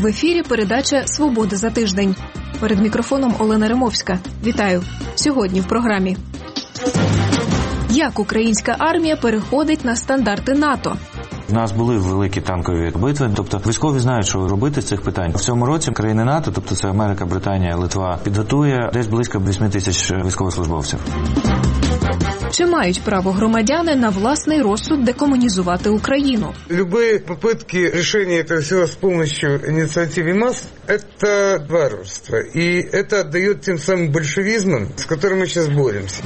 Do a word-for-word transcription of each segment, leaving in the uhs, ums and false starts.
В ефірі передача «Свобода за тиждень». Перед мікрофоном Олена Римовська. Вітаю. Сьогодні в програмі. Як українська армія переходить на стандарти НАТО? У нас були великі танкові битви, тобто військові знають, що робити з цих питань. В цьому році країни НАТО, тобто це Америка, Британія, Литва, підготує десь близько вісім тисяч військовослужбовців. Чи мають право громадяни на власний розсуд декомунізувати Україну? Любые попытки решения этого всего с помощью инициативы масс – это варварство. И это отдает тем самым большевизмом, с которым мы сейчас боремся.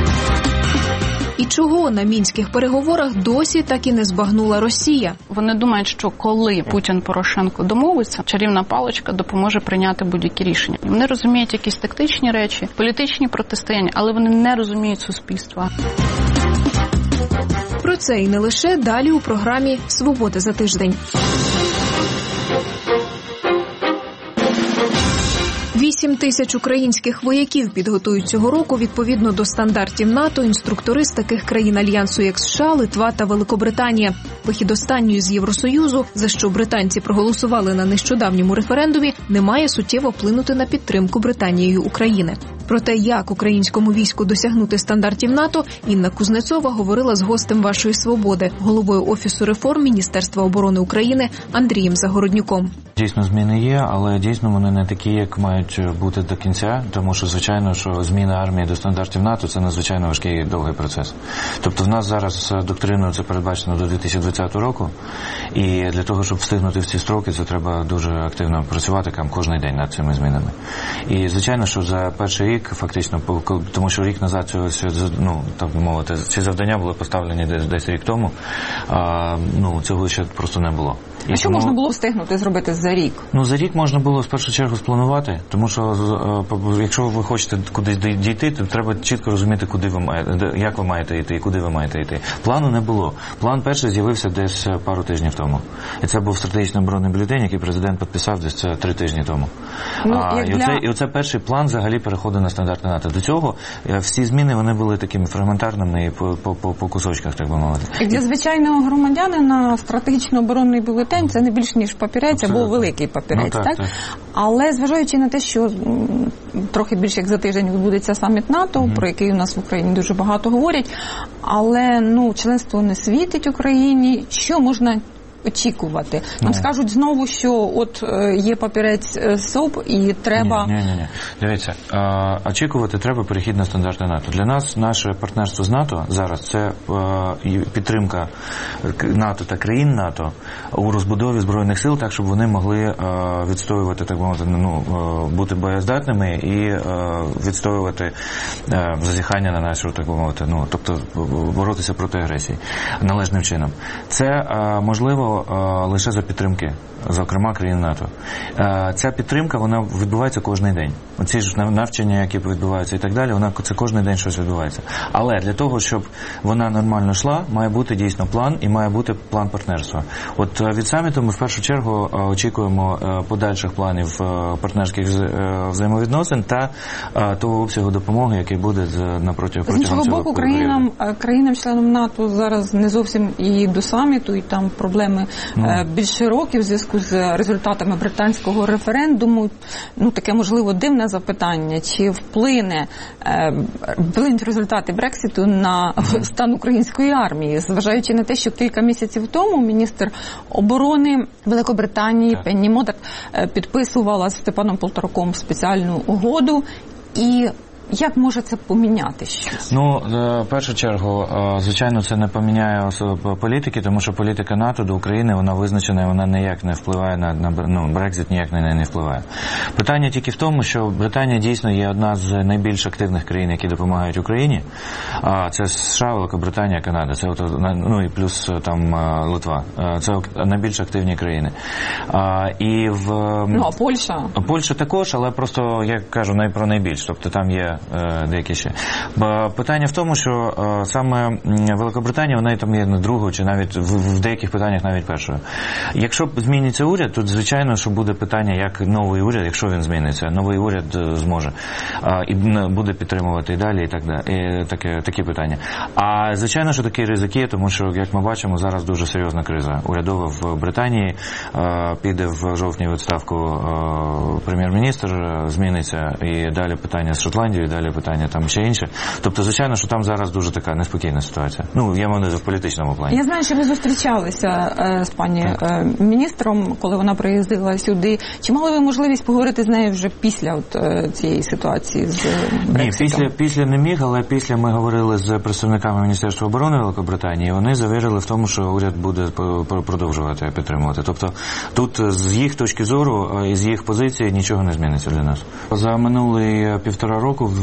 І чого на мінських переговорах досі так і не збагнула Росія? Вони думають, що коли Путін-Порошенко домовиться, чарівна паличка допоможе прийняти будь-які рішення. Вони розуміють якісь тактичні речі, політичні протистояння, але вони не розуміють суспільства. Про це і не лише далі у програмі «Свобода за тиждень». Вісім тисяч українських вояків підготують цього року відповідно до стандартів НАТО інструктори з таких країн Альянсу, як США, Литва та Великобританія. Вихід останньої з Євросоюзу, за що британці проголосували на нещодавньому референдумі, не має суттєво вплинути на підтримку Британією України. Про те, як українському війську досягнути стандартів НАТО, Інна Кузнецова говорила з гостем «Вашої свободи», головою Офісу реформ Міністерства оборони України Андрієм Загороднюком. Дійсно, зміни є, але дійсно вони не такі, як мають бути до кінця, тому що, звичайно, що зміна армії до стандартів НАТО – це надзвичайно важкий і довгий процес. Тобто в нас зараз доктриною це передбачено до дві тисячі двадцятого року, і для того, щоб встигнути в ці строки, це треба дуже активно працювати там кожен день над цими змінами. І, звичайно, що за перший рік, фактично, тому що рік назад цього, ну, так би мовити, ці завдання були поставлені десь, десь рік тому, а, ну, цього ще просто не було. І а що тому, можна було встигнути зробити за рік? Ну, за рік можна було, в першу чергу, спланувати, тому що, якщо ви хочете кудись дійти, то треба чітко розуміти, куди ви маєте, як ви маєте йти і куди ви маєте йти. Плану не було. План перший з'явився десь пару тижнів тому. І це був стратегічний оборонний бюлетень, який президент підписав десь три тижні тому. Ну, а, і, для... оце, і оце перший план взагалі переходу на стандарти НАТО. До цього всі зміни, вони були такими фрагментарними і по, по, по, по кусочках, так би мовити. І для звичайного громадянина стратегічно оборонний бюлетень це не більш ніж папірець або великий папірець, ну, так, так? так? Але зважаючи на те, що трохи більше як за тиждень відбудеться саміт НАТО, mm-hmm. про який у нас в Україні дуже багато говорять, але ну членство не світить Україні, що можна очікувати? Нам no. скажуть знову, що от е, є папірець е, СОП і треба... Ні, ні, ні. Дивіться, е, очікувати треба перехід на стандарти НАТО. Для нас наше партнерство з НАТО зараз це е, підтримка НАТО та країн НАТО у розбудові Збройних сил, так, щоб вони могли е, відстоювати, так мовити, ну, е, бути боєздатними і е, відстоювати е, зазіхання на нашу, так мовити, ну, тобто боротися проти агресії належним чином. Це е, можливо лише за підтримки, зокрема, країн НАТО. Ця підтримка, вона відбувається кожен день. Оці ж навчання, які відбуваються і так далі, вона, це кожен день щось відбувається. Але для того, щоб вона нормально йшла, має бути дійсно план і має бути план партнерства. От від саміту ми в першу чергу очікуємо подальших планів партнерських взаємовідносин та того обсягу допомоги, який буде напроти протягом цього іншого боку, країнам, країнам-членам НАТО зараз не зовсім і до саміту, і там проблеми Ну. більш широкі в зв'язку з результатами британського референдуму. Ну, таке, можливо, дивне запитання, чи вплине вплинуть результати Брекситу на стан української армії, зважаючи на те, що кілька місяців тому міністр оборони Великобританії так. Пенні Модак підписувала з Степаном Полтораком спеціальну угоду, і як може це поміняти щось? Ну, в першу чергу, звичайно, це не поміняє політики, тому що політика НАТО до України, вона визначена, і вона ніяк не впливає на, на ну, Брекзит ніяк на неї не впливає. Питання тільки в тому, що Британія дійсно є одна з найбільш активних країн, які допомагають Україні. А це США, Великобританія, Канада, це от, ну і плюс там Литва. Це найбільш активні країни. А, і в Ну, а Польща? Польща також, але просто я кажу про найбільш, тобто там є деякі ще. Бо питання в тому, що саме Великобританія, вона там є другою, чи навіть в деяких питаннях навіть першою. Якщо зміниться уряд, то звичайно, що буде питання, як новий уряд, якщо він зміниться, новий уряд зможе і буде підтримувати і далі, і так далі. І таке, такі питання. А звичайно, що такі ризики, тому що, як ми бачимо, зараз дуже серйозна криза урядова в Британії, піде в жовтні відставку прем'єр-міністр, зміниться, і далі питання з Шотландією, і далі питання там ще інше. Тобто, звичайно, що там зараз дуже така неспокійна ситуація. Ну, я маю в політичному плані. Я знаю, що ви зустрічалися е, з пані е, міністром, коли вона приїздила сюди. Чи мали ви можливість поговорити з нею вже після от, е, цієї ситуації з Брекситом? Ні, після, після не міг, але після ми говорили з представниками Міністерства оборони Великобританії, і вони завірили в тому, що уряд буде продовжувати підтримувати. Тобто тут з їх точки зору і з їх позиції нічого не зміниться для нас. За минулі півтора року в,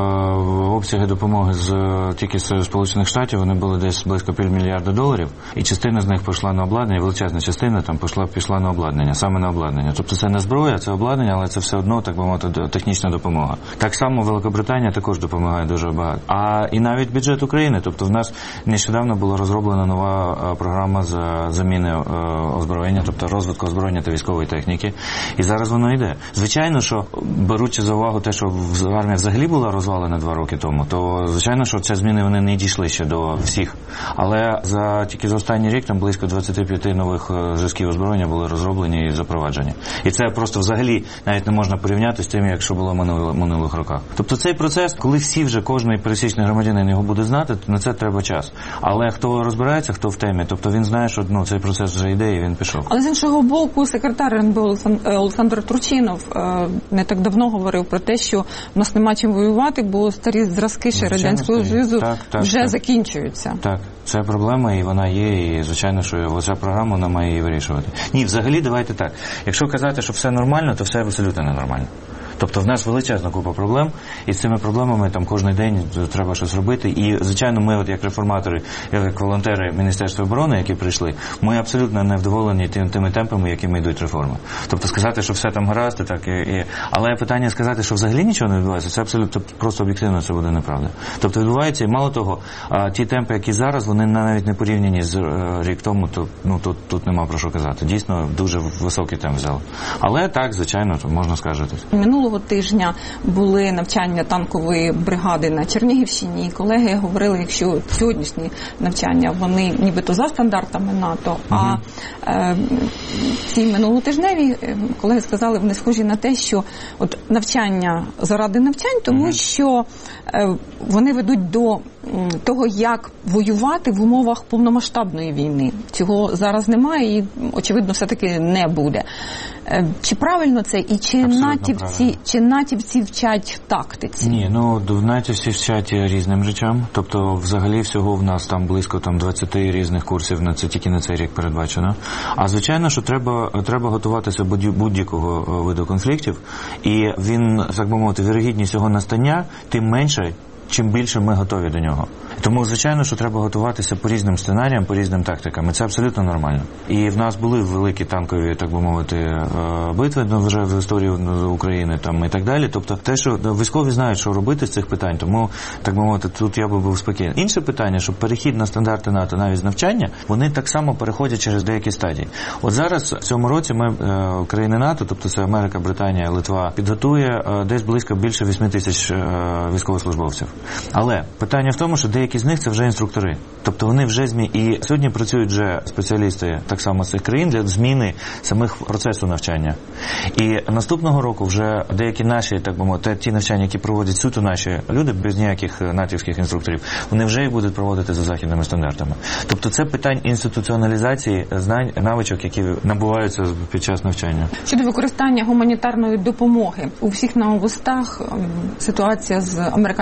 в обсяги допомоги з тільки з Сполучених Штатів вони були десь близько півмільярда доларів, і частина з них пішла на обладнання, величезна частина там пішла, пішла на обладнання, саме на обладнання. Тобто це не зброя, це обладнання, але це все одно, так би мовити, технічна допомога. Так само Великобританія також допомагає дуже багато. А і навіть бюджет України, тобто в нас нещодавно була розроблена нова програма з заміни озброєння, тобто розвитку озброєння та військової техніки, і зараз воно йде. Звичайно, що беручи за увагу те, що армія взагалі була розвалена два роки тому, то звичайно, що ці зміни вони не дійшли ще до всіх. Але за тільки за останній рік там близько двадцять п'ять нових зразків озброєння були розроблені і запроваджені. І це просто взагалі навіть не можна порівняти з тим, як що було в минулих роках. Тобто цей процес, коли всі вже, кожний пересічний громадянин його буде знати, то на це треба час. Але хто розбирається, хто в темі, тобто він знає, що ну, цей процес вже йде і він пішов. Але з іншого боку, секретар ен бе у Олександр Турчинов не так давно говорив про те, що в нас нема чим воювати, бо старі зразки ще Радянського Союзу так, так, вже так. закінчуються. Так, це проблема, і вона є, і звичайно, що ця програма, вона має її вирішувати. Ні, взагалі, давайте так. Якщо казати, що все нормально, то все абсолютно ненормально. Тобто в нас величезна купа проблем, і з цими проблемами там кожен день треба щось робити. І, звичайно, ми, от як реформатори, як волонтери Міністерства оборони, які прийшли, ми абсолютно не вдоволені тим, тими темпами, якими йдуть реформи. Тобто сказати, що все там гаразд, і так, і, і... але питання сказати, що взагалі нічого не відбувається, це абсолютно просто об'єктивно це буде неправда. Тобто відбувається, і мало того, ті темпи, які зараз, вони навіть не порівняні з рік тому, то ну, тут, тут нема про що казати. Дійсно, дуже високий темп взяли. Але так, звичайно, то можна скаржитись. Минулого тижня були навчання танкової бригади на Чернігівщині, і колеги говорили, якщо сьогоднішні навчання, вони нібито за стандартами НАТО, угу. а е, ці минулотижневі колеги сказали, вони схожі на те, що от навчання заради навчань, тому угу. що е, вони ведуть до того, як воювати в умовах повномасштабної війни. Цього зараз немає і, очевидно, все-таки не буде. Чи правильно це? І чи натівці, чи натівці вчать тактиці? Ні, ну натівці вчать різним речам. Тобто, взагалі, всього в нас там близько там двадцять різних курсів, на це тільки на цей рік передбачено. А звичайно, що треба, треба готуватися до будь-якого виду конфліктів. І він, так би мовити, вірогідність його настання, тим менше, чим більше ми готові до нього. Тому, звичайно, що треба готуватися по різним сценаріям, по різним тактикам. І це абсолютно нормально. І в нас були великі танкові, так би мовити, битви вже в історії України там, і так далі. Тобто те, що військові знають, що робити з цих питань, тому, так би мовити, тут я би був спокійний. Інше питання, що перехід на стандарти НАТО навіть з навчання, вони так само переходять через деякі стадії. От зараз, в цьому році, ми, країни НАТО, тобто це Америка, Британія, Литва, підготує десь близько більше вісім тисяч військовослужбовців. Але питання в тому, що деякі з них це вже інструктори. Тобто вони вже змі... І сьогодні працюють вже спеціалісти так само з цих країн для зміни самих процесу навчання. І наступного року вже деякі наші, так би мовити, ті навчання, які проводять суто наші люди, без ніяких натівських інструкторів, вони вже їх будуть проводити за західними стандартами. Тобто це питань інституціоналізації знань, навичок, які набуваються під час навчання. Щодо використання гуманітарної допомоги. У всіх на устах ситуація з американським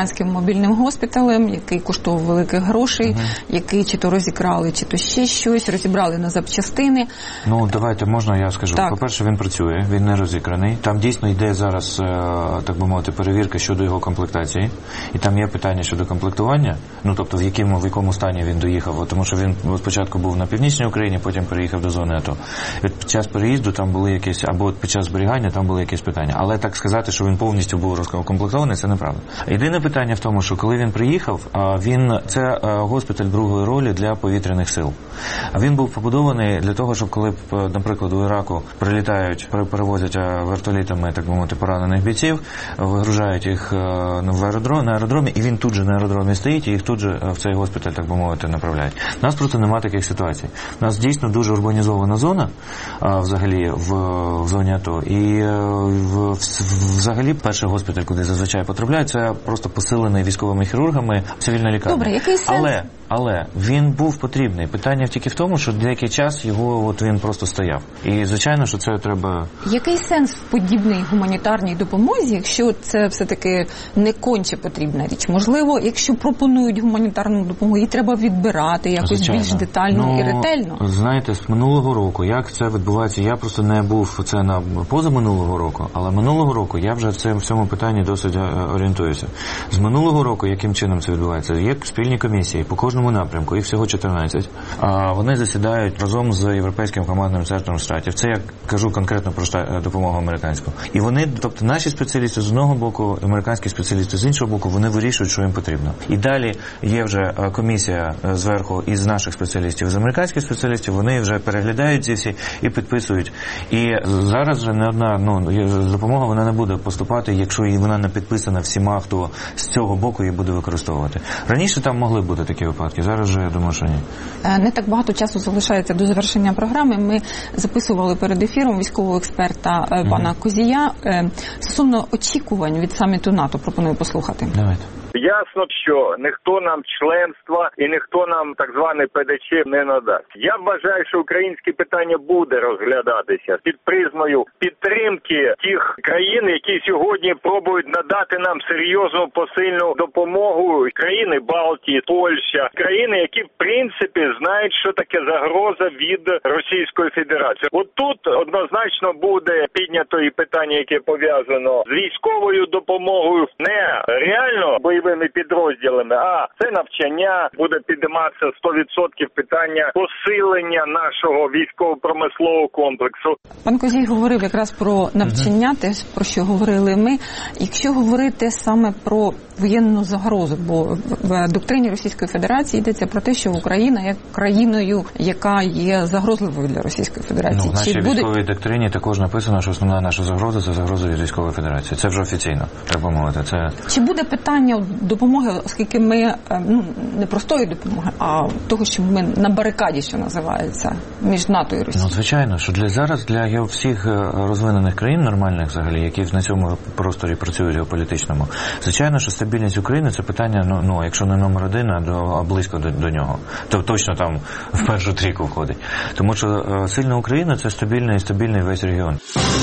мобільним госпіталем, який коштував великих грошей, угу. який чи то розікрали, чи то ще щось, розібрали на запчастини. Ну, давайте, можна я скажу. Так. По-перше, він працює, він не розікраний. Там дійсно йде зараз, так би мовити, перевірка щодо його комплектації. І там є питання щодо комплектування, ну, тобто в якому, в якому стані він доїхав. Тому що він спочатку був на Північній Україні, потім переїхав до зони АТО. Під час переїзду там були якісь, або під час зберігання там були якісь питання. Але так сказати, що він повністю був розкомплектований, це неправда. Єдине питання в тому, що коли він приїхав, він, це госпіталь другої ролі для повітряних сил. Він був побудований для того, щоб коли, наприклад, у Іраку прилітають, перевозять вертолітами, так би мовити, поранених бійців, вигружають їх в аеродром, на аеродромі, і він тут же на аеродромі стоїть, і їх тут же в цей госпіталь, так би мовити, направляють. У нас просто немає таких ситуацій. У нас дійсно дуже урбанізована зона, взагалі, в, в зоні АТО, і в, взагалі перший госпіталь, куди зазвичай потрапляють, це просто посилений військовими хірургами цивільна лікарня. Добре, який сенс? Але, але він був потрібний. Питання тільки в тому, що деякий час його от він просто стояв. І, звичайно, що це треба... Який сенс в подібній гуманітарній допомозі, якщо це все-таки не конче потрібна річ? Можливо, якщо пропонують гуманітарну допомогу, її треба відбирати якось звичайно. Більш детально ну, і ретельно? Знаєте, з минулого року, як це відбувається, я просто не був це на позаминулого року, але минулого року я вже в цьому, в цьому питанні досить орієнтуюся. З минулого року, яким чином це відбувається? Є спільні комісії по кожному напрямку, їх всього чотирнадцять. А вони засідають разом з Європейським командним центром штатів. Це я кажу конкретно про штат, допомогу американську. І вони, тобто наші спеціалісти з одного боку, американські спеціалісти з іншого боку, вони вирішують, що їм потрібно. І далі є вже комісія зверху із наших спеціалістів, з американських спеціалістів, вони вже переглядають ці всі і підписують. І зараз вже не одна, ну, допомога вона не буде поступати, якщо вона не підписана всіма, хто з цього боку її буде використовувати. Раніше там могли бути такі випадки, зараз же я думаю, що ні. Не так багато часу залишається до завершення програми. Ми записували перед ефіром військового експерта пана mm-hmm. Козія стосовно очікувань від саміту НАТО. Пропоную послухати. Давайте. Ясно, що ніхто нам членства і ніхто нам так званий ПДЧ не надасть. Я вважаю, що українське питання буде розглядатися під призмою підтримки тих країн, які сьогодні пробують надати нам серйозну посильну допомогу. Країни Балтії, Польща, країни, які в принципі знають, що таке загроза від Російської Федерації. От тут однозначно буде піднято і питання, яке пов'язано з військовою допомогою, не реально бойовими підрозділами, а це навчання, буде підійматися сто відсотків питання посилення нашого військово-промислового комплексу. Пан Козій говорив якраз про навчання, uh-huh. те, про що говорили ми. Якщо говорити саме про воєнну загрозу, бо в доктрині Російської Федерації йдеться про те, що Україна є країною, яка є загрозливою для Російської Федерації. Ну, в нашій буде... військовій доктрині також написано, що основна наша загроза – це загроза від Військової Федерації. Це вже офіційно, так би мовити. Це... Чи буде питання допомоги, оскільки ми, ну, не простої допомоги, а того, що ми на барикаді, що називається, між НАТО і Росією? Ну, звичайно, що для зараз для всіх розвинених країн нормальних взагалі, які на цьому просторі працюють геополітичному, звичайно, що стабільність України – це питання, ну, ну якщо не номер один, а, до, а близько до, до нього. То точно там в першу трійку входить. Тому що е, сильна Україна – це стабільний і стабільний весь регіон.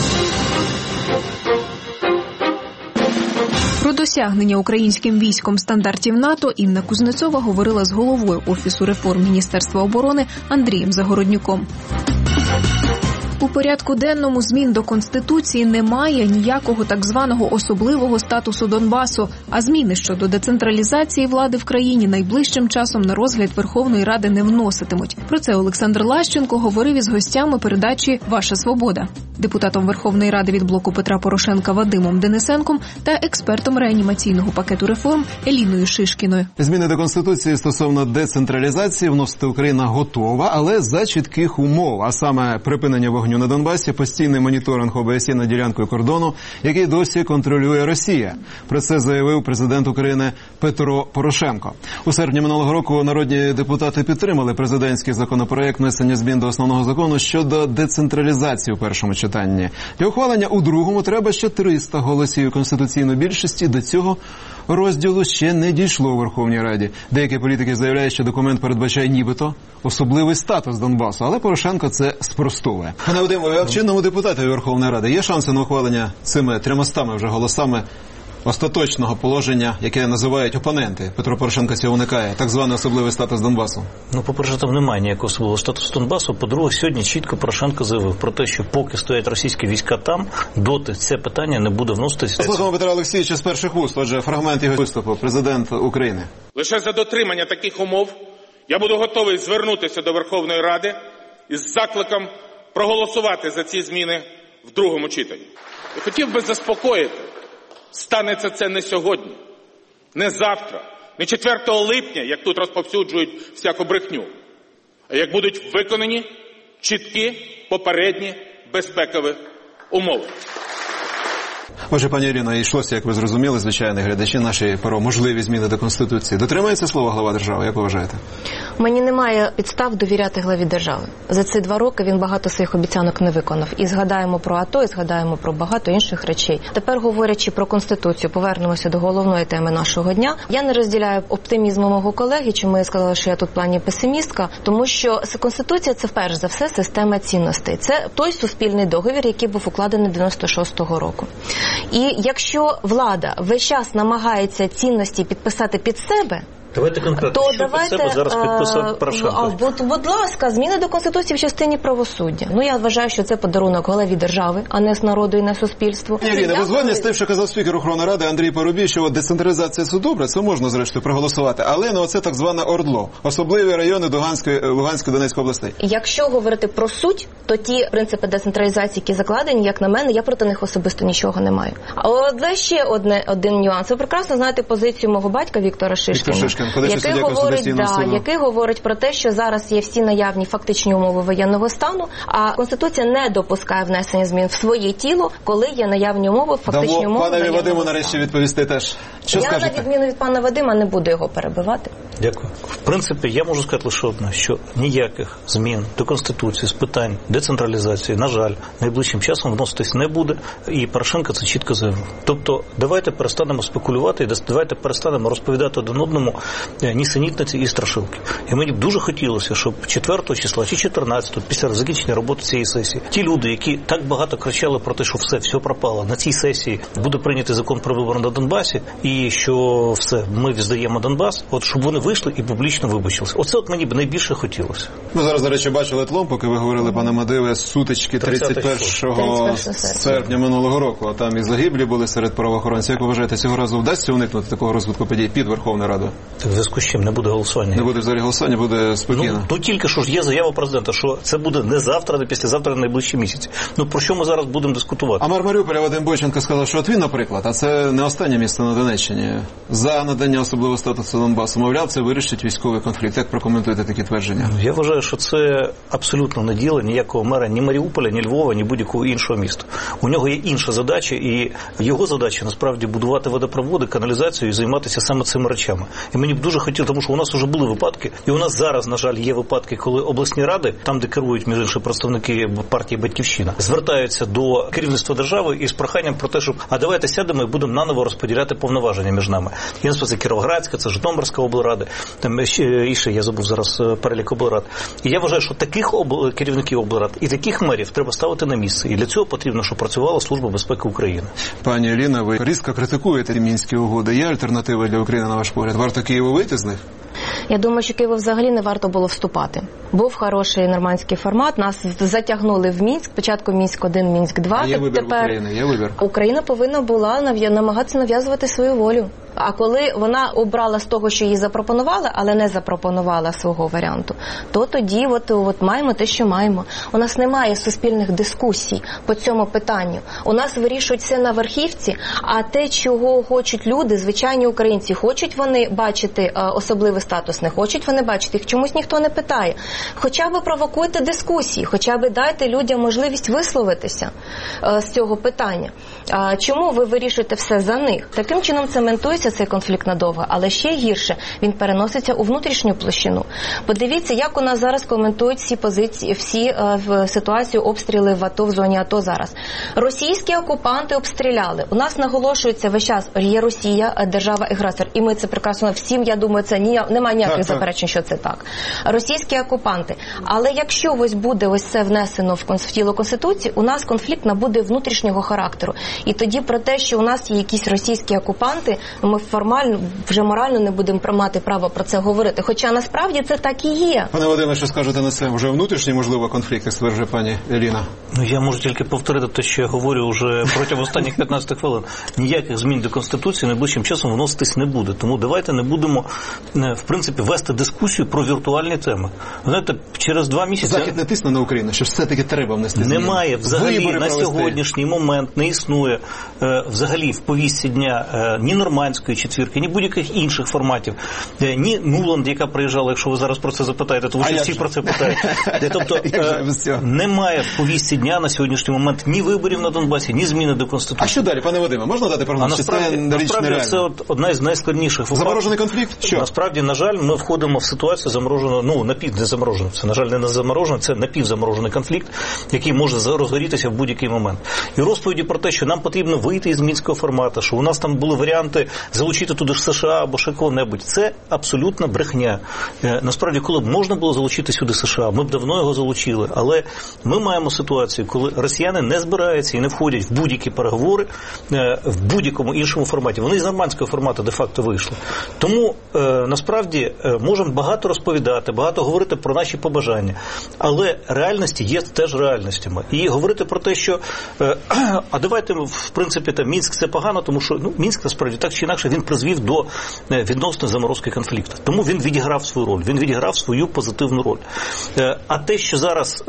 Про досягнення українським військом стандартів НАТО Інна Кузнецова говорила з головою Офісу реформ Міністерства оборони Андрієм Загороднюком. У порядку денному змін до Конституції немає ніякого так званого особливого статусу Донбасу, а зміни щодо децентралізації влади в країні найближчим часом на розгляд Верховної Ради не вноситимуть. Про це Олександр Лащенко говорив із гостями передачі «Ваша свобода», депутатом Верховної Ради від блоку Петра Порошенка Вадимом Денисенком та експертом реанімаційного пакету реформ Еліною Шишкіною. Зміни до Конституції стосовно децентралізації вносити Україна готова, але за чітких умов, а саме припинення вогню на Донбасі, постійний моніторинг ОБСЄ над ділянкою кордону, який досі контролює Росія. Про це заявив президент України Петро Порошенко. У серпні минулого року народні депутати підтримали президентський законопроект внесення змін до основного закону щодо децентралізації у першому читанні. Для ухвалення у другому треба ще триста голосів конституційної більшості. До цього розділу ще не дійшло у Верховній Раді. Деякі політики заявляють, що документ передбачає нібито особливий статус Донбасу, але Порошенко це спростовує. Пане Вадиме, ви чинному депутату Верховної Ради є шанси на ухвалення цими трьомастами вже голосами остаточного положення, яке називають опоненти. Петро Порошенко цього уникає, так званий особливий статус Донбасу. Ну, по-перше, там немає ніякого особливого статусу Донбасу. По-друге, сьогодні чітко Порошенко заявив про те, що поки стоять російські війська там, доти це питання не буде вноситися. Послухаємо Петра Олексійовича з перших вуст, отже, фрагмент його виступу. Президент України. Лише за дотримання таких умов я буду готовий звернутися до Верховної Ради із закликом проголосувати за ці зміни в другому читанні. І хотів би заспокоїти, станеться це не сьогодні, не завтра, не четвертого липня, як тут розповсюджують всяку брехню, а як будуть виконані чіткі попередні безпекові умови. Отже, пані Ірино, йшлося, як ви зрозуміли, звичайні глядачі наші, про можливі зміни до Конституції. Дотримається слова глава держави, як ви вважаєте? Мені немає підстав довіряти главі держави. За ці два роки він багато своїх обіцянок не виконав. І згадаємо про АТО, і згадаємо про багато інших речей. Тепер, говорячи про Конституцію, повернемося до головної теми нашого дня. Я не розділяю оптимізму мого колеги, чому я сказала, що я тут в плані песимістка, тому що Конституція – це, перш за все, система цінностей. Це той суспільний договір, який був укладений дев'яносто шостого року. І якщо влада весь час намагається цінності підписати під себе, Давайте конкретно, то що давайте, під себе зараз підписав Порошенко. Будь, будь ласка, зміни до Конституції в частині правосуддя. Ну, я вважаю, що це подарунок голові держави, а не з народу і не суспільству. Ні, Ірина, ви згодні з тим, що казав спікер Верховної Ради Андрій Парубій, що от децентралізація це добре, це можна, зрештою, проголосувати, але ну, оце так зване ОРДЛО, особливі райони Луганської, Луганської, Донецької областей. Якщо говорити про суть, то ті принципи децентралізації, які закладені, як на мене, я проти них особисто нічого не маю. А от ще одне, один нюанс. Ви прекрасно знаєте позицію мого батька Віктора Шишкіна, Віктор Шишкін, який говорить, да, який говорить про те, що зараз є всі наявні фактичні умови воєнного стану, а Конституція не допускає внесення змін в своє тіло, коли є наявні умови, фактичні Дамо умови. Панові Вадиму нарешті відповісти теж. Що я, скажете? на відміну від пана Вадима, не буду його перебивати. Дякую. В принципі, я можу сказати лише одне, що ніяких змін до Конституції з питань децентралізації, на жаль, найближчим часом вноситись не буде, і Порошенко це чітко заявив. Тобто, давайте перестанемо спекулювати, і давайте перестанемо розповідати один одному нісенітниці і страшилки. І мені б дуже хотілося, щоб четвертого числа чи чотирнадцятого, після закінчення роботи цієї сесії, ті люди, які так багато кричали про те, що все, все пропало, на цій сесії буде прийнятий закон про вибори на Донбасі, і що все, ми віддаємо Донбас, от щоб вони вийшли і публічно вибачилися. Оце от мені б найбільше хотілося. Ми зараз, до речі, бачили тлом, поки ви говорили, пане Мадиве, сутички тридцять першого серпня минулого року, а там і загиблі були серед правоохоронців. Як ви вважаєте, цього разу вдасться уникнути такого розвитку подій під Верховною Радою? Так, в зв'язку з чим не буде голосування? Не буде взагалі голосування, буде спокійно. Ну, то тільки що ж є заява президента, що це буде не завтра, не післязавтра, не найближчі місяці. Ну, про що ми зараз будемо дискутувати? А мер Маріуполя Вадим Бойченко сказав, що от він, наприклад, а це не останнє місце на Донеччині, за надання особливого статусу Донбасу, мовляв, це вирішить військовий конфлікт. Як прокоментуєте такі твердження? Я вважаю, що це абсолютно не діло ніякого мера ні Маріуполя, ні Львова, ні будь-якого іншого міста. У нього є інша задача, і його задача, насправді, будувати водопроводи, каналізацію і займатися саме цими речами. І мені б дуже хотілося, тому що у нас вже були випадки, і у нас зараз, на жаль, є випадки, коли обласні ради, там, де керують, між іншим, представники партії «Батьківщина», звертаються до керівництва держави із проханням про те, щоб, а давайте сядемо і будемо наново розподіляти повноваження між нами. І, це Кіровоградська, це Житомирська облрада, там ще, і ще, я забув зараз перелік облрад. І я вважаю, що таких об... керівників облрад і таких мерів треба ставити на місце. І для цього потрібно, щоб працювала Служба безпеки України. Пані Аліна, ви різко критикуєте Мінські угоди. Є альтернатива для України, на ваш погляд? Варто Києву вийти з них? Я думаю, що Києву взагалі не варто було вступати. Був хороший нормандський формат, нас затягнули в Мінськ, спочатку Мінськ один, Мінськ два. А є вибір тепер... України, є вибір. Україна повинна була намагатися нав'язувати свою волю. А коли вона обрала з того, що їй запропонували, але не запропонувала свого варіанту, то тоді от, от маємо те, що маємо. У нас немає суспільних дискусій по цьому питанню. У нас вирішують все на верхівці, а те, чого хочуть люди, звичайні українці, хочуть вони бачити е, особливий статус, не хочуть вони бачити, їх чомусь ніхто не питає. Хоча б провокуйте дискусії, хоча б дайте людям можливість висловитися е, з цього питання. А чому ви вирішуєте все за них? Таким чином цементується переноситься цей конфлікт надовго, але ще гірше, він переноситься у внутрішню площину. Подивіться, як у нас зараз коментують всі позиції, всі е, в ситуацію обстріли в АТО, в зоні АТО зараз. Російські окупанти обстріляли. У нас наголошується весь час, є Росія, держава-агресор. І ми це прекрасно всім, я думаю, це ні, немає ніяких так, заперечень, що це так. Російські окупанти. Але якщо ось буде ось це внесено в, в тіло Конституції, у нас конфлікт набуде внутрішнього характеру. І тоді про те, що у нас є якісь російські окупанти, ми формально, вже морально не будемо мати право про це говорити. Хоча насправді це так і є. Пане Вадиме, що скажете на це? Вже внутрішній, можливо, конфлікт, стверджує пані Еліна? Ну, я можу тільки повторити те, що я говорю вже протягом останніх п'ятнадцяти хвилин. Ніяких змін до Конституції найближчим часом вноситись не буде. Тому давайте не будемо, в принципі, вести дискусію про віртуальні теми. Знаєте, через два місяці... Захід не тисне на Україну, що все-таки треба внести зміни. Немає. Взагалі Вибори на провести. Сьогоднішній момент не існує е, взагалі в повістці дня е, ні нормандської четвірки, ні будь-яких інших форматів, е, ні Нуланд, яка приїжджала, якщо ви зараз про це запитаєте, тому що а всі про це питають. Тобто е, немає в повістці дня на сьогоднішній момент ні виборів на Донбасі, ні зміни до Конституції. А що далі, пане Вадиме, можна дати прогноз? А насправді, насправді це от одна із найскладніших. Заморожений конфлікт? Що? Насправді, на жаль, ми входимо в ситуацію замороженого, ну, напів не замороженого, це, на жаль, не заморожений, це напівзаморожений конфлікт, який може розгорітися в будь-який момент. І розповіді про те, що нам потрібно вийти із мінського формату, що у нас там були варіанти залучити туди ж США або ще кого-небудь, це абсолютна брехня. Насправді, коли б можна було залучити сюди США, ми б давно його залучили, але ми маємо ситуацію, коли росіяни не збираються і не входять в будь-які переговори в будь-якому іншому форматі. Вони з нормандського формату де-факто вийшли. Тому, насправді, можемо багато розповідати, багато говорити про наші побажання, але реальності є теж реальностями. І говорити про те, що а давайте, в принципі, там, Мінськ це погано, тому що ну, Мінськ, насправді, так чи інакше, він призвів до відносної заморозки конфлікту. Тому він відіграв свою роль, він відіграв свою позитивну роль. А те, що зараз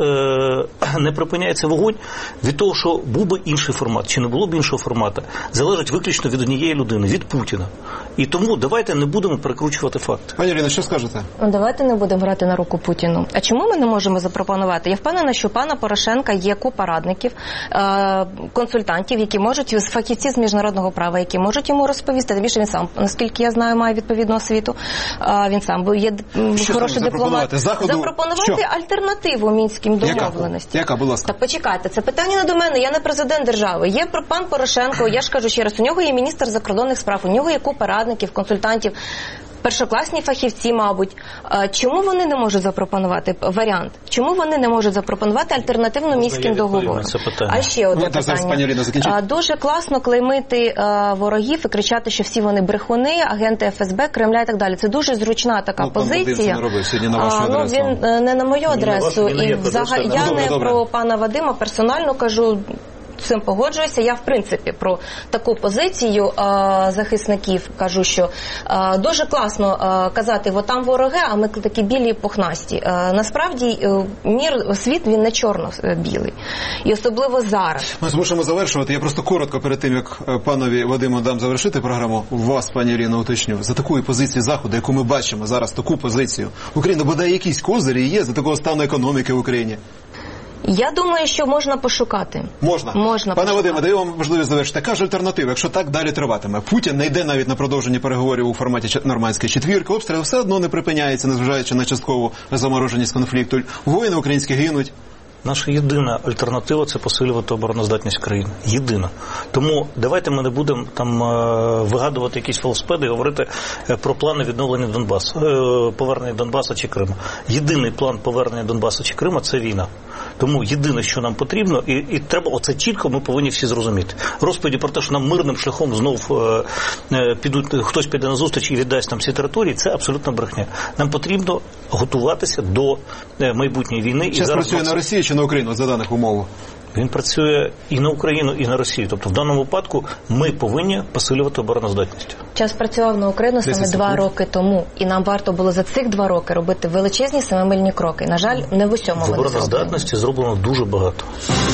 не припиняється вогонь, від того, що був би інший формат, чи не було б іншого формату, залежить виключно від однієї людини, від Путіна. І тому давайте не будемо перекручувати факти. Пані Ірина, що скажете? Давайте не будемо грати на руку Путіну. А чому ми не можемо запропонувати? Я впевнена, що у пана Порошенка є купа радників, консультантів, які можуть, фахівці з міжнародного права, які можуть йому розповісти. Тим більше він сам, наскільки я знаю, має відповідну освіту. Він сам є що хороший дипломат. Заходу... Запропонувати що? Альтернативу мінським домовленостям. Яка? Яка, будь ласка? Так, почекайте, це питання не до мене, я не президент держави. Є пан Порошенко, я ж кажу ще раз, у нього є міністр закордонних справ, у нього є купа радників, консультантів, першокласні фахівці, мабуть. Чому вони не можуть запропонувати варіант? Чому вони не можуть запропонувати альтернативну мінським договору? А ще одне ну, питання. Дуже класно клеймити ворогів і кричати, що всі вони брехуни, агенти еф ес бе, Кремля і так далі. Це дуже зручна така ну, позиція. Не на вашу а, ну, він не на мою адресу. Не на і взагалі я добре, не добре. про пана Вадима персонально кажу. З цим погоджуюся. Я, в принципі, про таку позицію е, захисників кажу, що е, дуже класно е, казати, от там вороги, а ми такі білі пухнасті. Е, насправді, е, мір, світ, він не чорно-білий. І особливо зараз. Ми змушимо завершувати. Я просто коротко перед тим, як панові Вадиму дам завершити програму, вас, пані Ірина, уточню. За такої позиції Заходу, яку ми бачимо зараз, таку позицію, Україна бодай якісь козирі є за такого стану економіки в Україні? Я думаю, що можна пошукати. Можна. Можна Пане пошукати. Вадиме, даю вам можливість завершити. Така ж альтернатива, якщо так далі триватиме. Путін не йде навіть на продовження переговорів у форматі нормандської четвірки, обстріли все одно не припиняється, незважаючи на часткову замороженість конфликту. Воїни українські гинуть. Наша єдина альтернатива – це посилювати обороноздатність країни. Єдина. Тому давайте ми не будемо там вигадувати якісь велосипеди і говорити про плани відновлення Донбасу, повернення Донбасу чи Криму. Єдиний план повернення Донбасу чи Криму – це війна. Тому єдине, що нам потрібно, і, і треба, оце чітко ми повинні всі зрозуміти. Розповіді про те, що нам мирним шляхом знов е, підуть, хтось піде на зустріч і віддасть нам ці території, це абсолютно брехня. Нам потрібно готуватися до майбутньої війни. Зараз працює на Росію чи на Україну за даних умов? Він працює і на Україну, і на Росію. Тобто в даному випадку ми повинні посилювати обороноздатність. Час працював на Україну саме два роки тому. І нам варто було за цих два роки робити величезні семимильні кроки. На жаль, не в усьому. В обороноздатності зроблено дуже багато.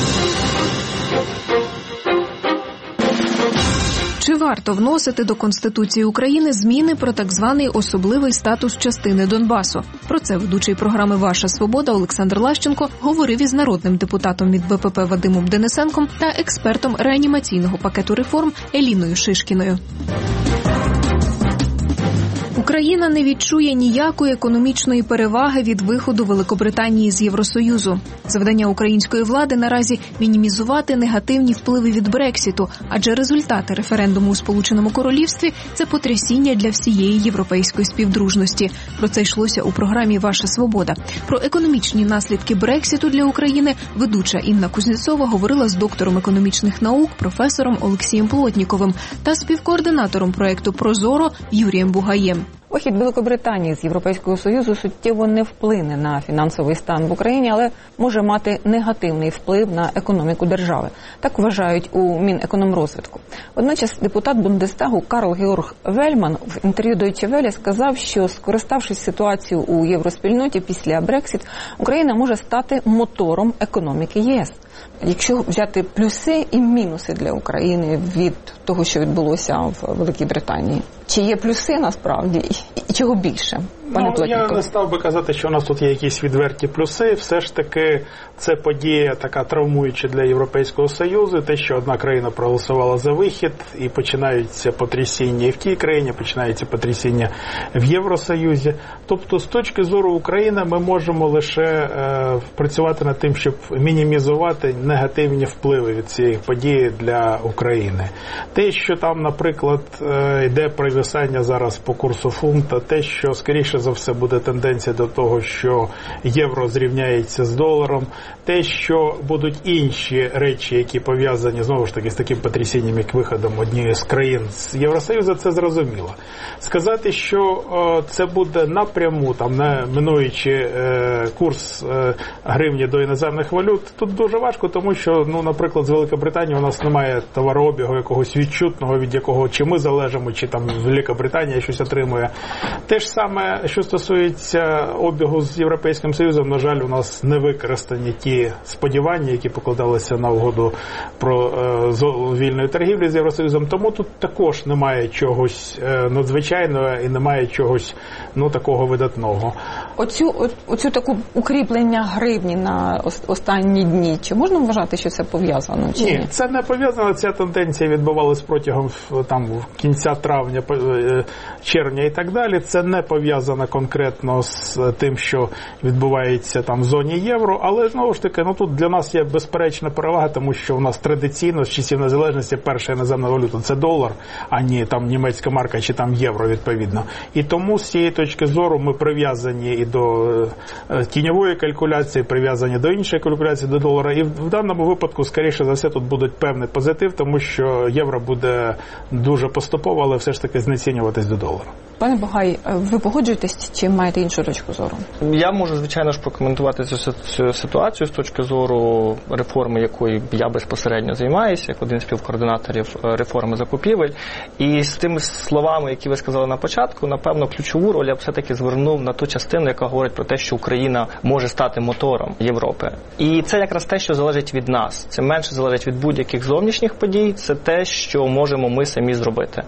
Чи варто вносити до Конституції України зміни про так званий особливий статус частини Донбасу? Про це ведучий програми «Ваша свобода» Олександр Лащенко говорив із народним депутатом від Бе Пе Пе Вадимом Денисенком та експертом реанімаційного пакету реформ Еліною Шишкіною. Україна не відчує ніякої економічної переваги від виходу Великобританії з Євросоюзу. Завдання української влади наразі мінімізувати негативні впливи від Брексіту, адже результати референдуму у Сполученому Королівстві – це потрясіння для всієї європейської співдружності. Про це йшлося у програмі «Ваша свобода». Про економічні наслідки Брексіту для України ведуча Інна Кузнєцова говорила з доктором економічних наук, професором Олексієм Плотніковим та співкоординатором проєкту «Прозоро» Юрієм Бугаєм. Вихід Великобританії з Європейського Союзу суттєво не вплине на фінансовий стан в Україні, але може мати негативний вплив на економіку держави. Так вважають у Мінекономрозвитку. Водночас депутат Бундестагу Карл Георг Вельман в інтерв'ю Deutsche Welle сказав, що, скориставшись ситуацією у євроспільноті після Брексіт, Україна може стати мотором економіки ЄС. Якщо взяти плюси і мінуси для України від того, що відбулося в Великій Британії, чи є плюси насправді і чого більше? Пане ну, я не став би казати, що у нас тут є якісь відверті плюси. Все ж таки це подія така травмуюча для Європейського Союзу. Те, що одна країна проголосувала за вихід і починаються потрясіння і в тій країні, починаються потрясіння в Євросоюзі. Тобто з точки зору України ми можемо лише е, працювати над тим, щоб мінімізувати негативні впливи від цієї події для України. Те, що там, наприклад, е, йде привисання зараз по курсу фунта, те, що скоріше за все буде тенденція до того, що євро зрівняється з доларом, те, що будуть інші речі, які пов'язані, знову ж таки, з таким потрясінням, як виходом однієї з країн з Євросоюзу, це зрозуміло. Сказати, що о, це буде напряму, там, не минуючи е, курс е, гривні до іноземних валют, тут дуже важко, тому що, ну, наприклад, з Великобританії у нас немає товарообігу якогось відчутного, від якого чи ми залежимо, чи там Велика Британія щось отримує. Те ж саме, що стосується обігу з Європейським Союзом, на жаль, у нас не використані ті сподівання, які покладалися на угоду про е, вільної торгівлі з Євросоюзом. Тому тут також немає чогось е, надзвичайного і немає чогось, ну, такого видатного. Оцю, о, оцю таку укріплення гривні на останні дні, чи можна вважати, що це пов'язано? Чи ні? Ні, це не пов'язано. Ця тенденція відбувалась протягом там кінця травня, червня і так далі. Це не пов'язано конкретно з тим, що відбувається там в зоні євро, але знову ж таки, ну тут для нас є безперечна перевага, тому що у нас традиційно з часів незалежності перша іноземна валюта – це долар, а не там німецька марка чи там євро відповідно. І тому з цієї точки зору ми прив'язані і до тіньової калькуляції, прив'язані до іншої калькуляції, до долара. І в даному випадку, скоріше за все, тут буде певний позитив, тому що євро буде дуже поступово, але все ж таки знецінюватись до долара. Пане Бугай, ви погоджуєтесь чи маєте іншу точку зору? Я можу, звичайно ж, прокоментувати цю, цю ситуацію з точки зору реформи, якою я безпосередньо займаюся, як один з співкоординаторів реформи закупівель. І з тими словами, які ви сказали на початку, напевно, ключову роль я б все-таки звернув на ту частину, яка говорить про те, що Україна може стати мотором Європи. І це якраз те, що залежить від нас. Це менше залежить від будь-яких зовнішніх подій, це те, що можемо ми самі зробити.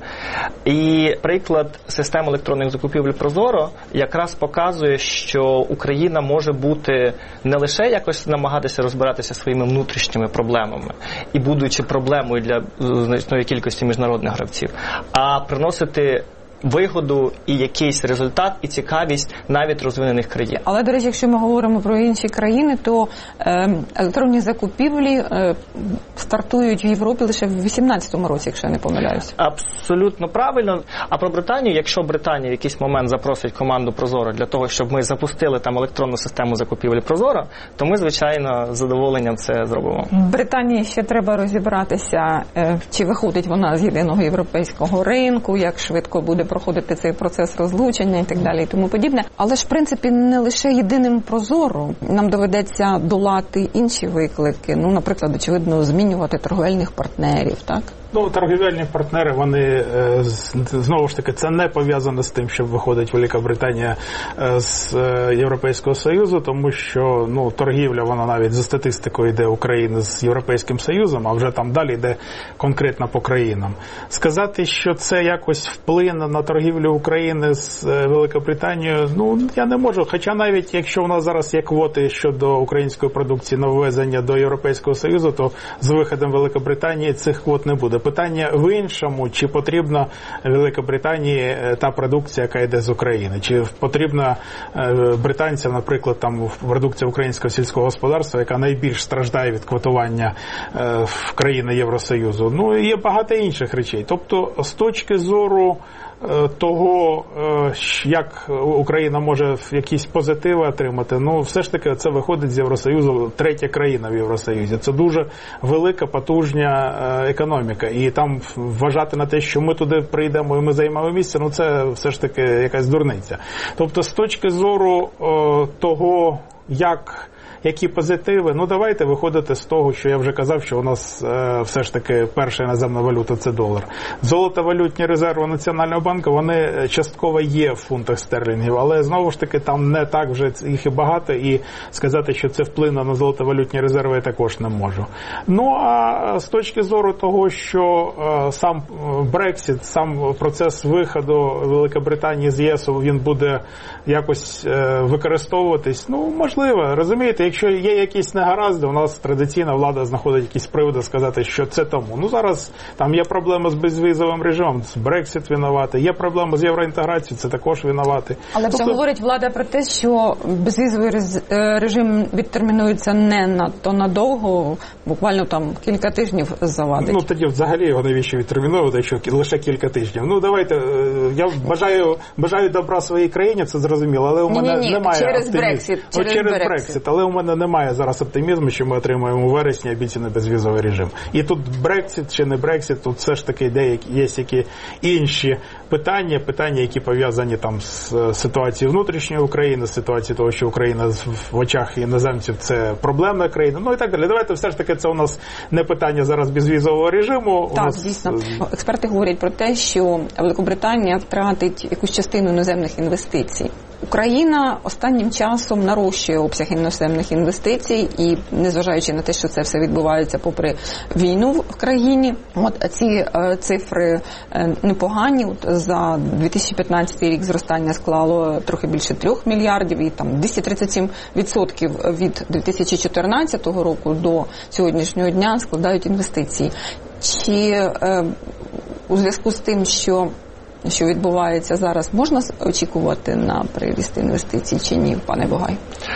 І приклад системи електронних закупівель Прозоро якраз показує, що Україна може бути не лише якось намагатися розбиратися своїми внутрішніми проблемами і будучи проблемою для значної кількості міжнародних гравців, а приносити вигоду і якийсь результат, і цікавість навіть розвинених країн. Але, до речі, якщо ми говоримо про інші країни, то е, електронні закупівлі е, стартують в Європі лише в вісімнадцятому році, якщо я не помиляюсь. Абсолютно правильно. А про Британію, якщо Британія в якийсь момент запросить команду Прозоро для того, щоб ми запустили там електронну систему закупівель Прозоро, то ми, звичайно, з задоволенням це зробимо. Британії ще треба розібратися, е, чи виходить вона з єдиного європейського ринку, як швидко буде проходити цей процес розлучення і так далі і тому подібне. Але ж, в принципі, не лише єдиним Прозоро. Нам доведеться долати інші виклики. Ну, наприклад, очевидно, змінювати торговельних партнерів, так? Ну, торгівельні партнери, вони, знову ж таки, це не пов'язано з тим, що виходить Велика Британія з Європейського Союзу, тому що, ну, торгівля, вона навіть за статистикою йде України з Європейським Союзом, а вже там далі йде конкретно по країнам. Сказати, що це якось вплине на торгівлю України з Великобританією, ну, я не можу. Хоча навіть, якщо у нас зараз є квоти щодо української продукції на ввезення до Європейського Союзу, то з виходом Великобританії цих квот не буде. Питання в іншому, чи потрібна Великобританії та продукція, яка йде з України, чи потрібна британцям, наприклад, там продукція українського сільського господарства, яка найбільш страждає від квотування в країни Євросоюзу. Ну, і є багато інших речей. Тобто, з точки зору того, як Україна може якісь позитиви отримати, ну, все ж таки, це виходить з Євросоюзу, третя країна в Євросоюзі. Це дуже велика, потужна економіка. І там вважати на те, що ми туди прийдемо і ми займемо місце, ну, це все ж таки якась дурниця. Тобто, з точки зору того, як які позитиви? Ну, давайте виходити з того, що я вже казав, що у нас е, все ж таки перша іноземна валюта – це долар. Золотовалютні резерви Національного банку, вони частково є в фунтах стерлінгів, але знову ж таки там не так вже їх і багато, і сказати, що це вплине на золотовалютні резерви, я також не можу. Ну, а з точки зору того, що е, сам Брексіт, сам процес виходу Великобританії з ЄСу, він буде якось е, використовуватись, ну, можливо, розумієте, якщо є якісь негаразди, у нас традиційна влада знаходить якісь приводи сказати, що це тому. Ну, зараз там є проблеми з безвізовим режимом, Брексит винуватий, є проблеми з євроінтеграцією, це також винуватий. Але тобто... вже говорить влада про те, що безвізовий режим відтермінується не надто надовго, буквально там кілька тижнів завадить. Ну, тоді взагалі його навіщо відтерміновувати, якщо лише кілька тижнів. Ну, давайте, я бажаю, бажаю добра своїй країні, це зрозуміло, але у мене Ні-ні-ні, немає через оптимізму. Брексит, через, через Брексит. Брексит. Але у мене немає зараз оптимізму, що ми отримаємо у вересні обіцяний безвізовий режим. І тут Брексит чи не Брексит, тут все ж таки деякі, є які інші питання, питання, які пов'язані там з ситуацією внутрішньої України, з ситуацією того, що Україна в очах іноземців це проблемна країна, ну і так далі. Давайте все ж таки це у нас не питання зараз безвізового режиму. Так, нас... дійсно. Експерти говорять про те, що Великобританія втратить якусь частину іноземних інвестицій. Україна останнім часом нарощує обсяг іноземних інвестицій і, незважаючи на те, що це все відбувається попри війну в країні, от ці е, цифри е, непогані. От за дві тисячі п'ятнадцятий рік зростання склало трохи більше трьох мільярдів і там двісті тридцять сім відсотків від дві тисячі чотирнадцятого року до сьогоднішнього дня складають інвестиції. Чи е, у зв'язку з тим, що що відбувається зараз, можна очікувати на приріст інвестицій чи ні, пане Бугай?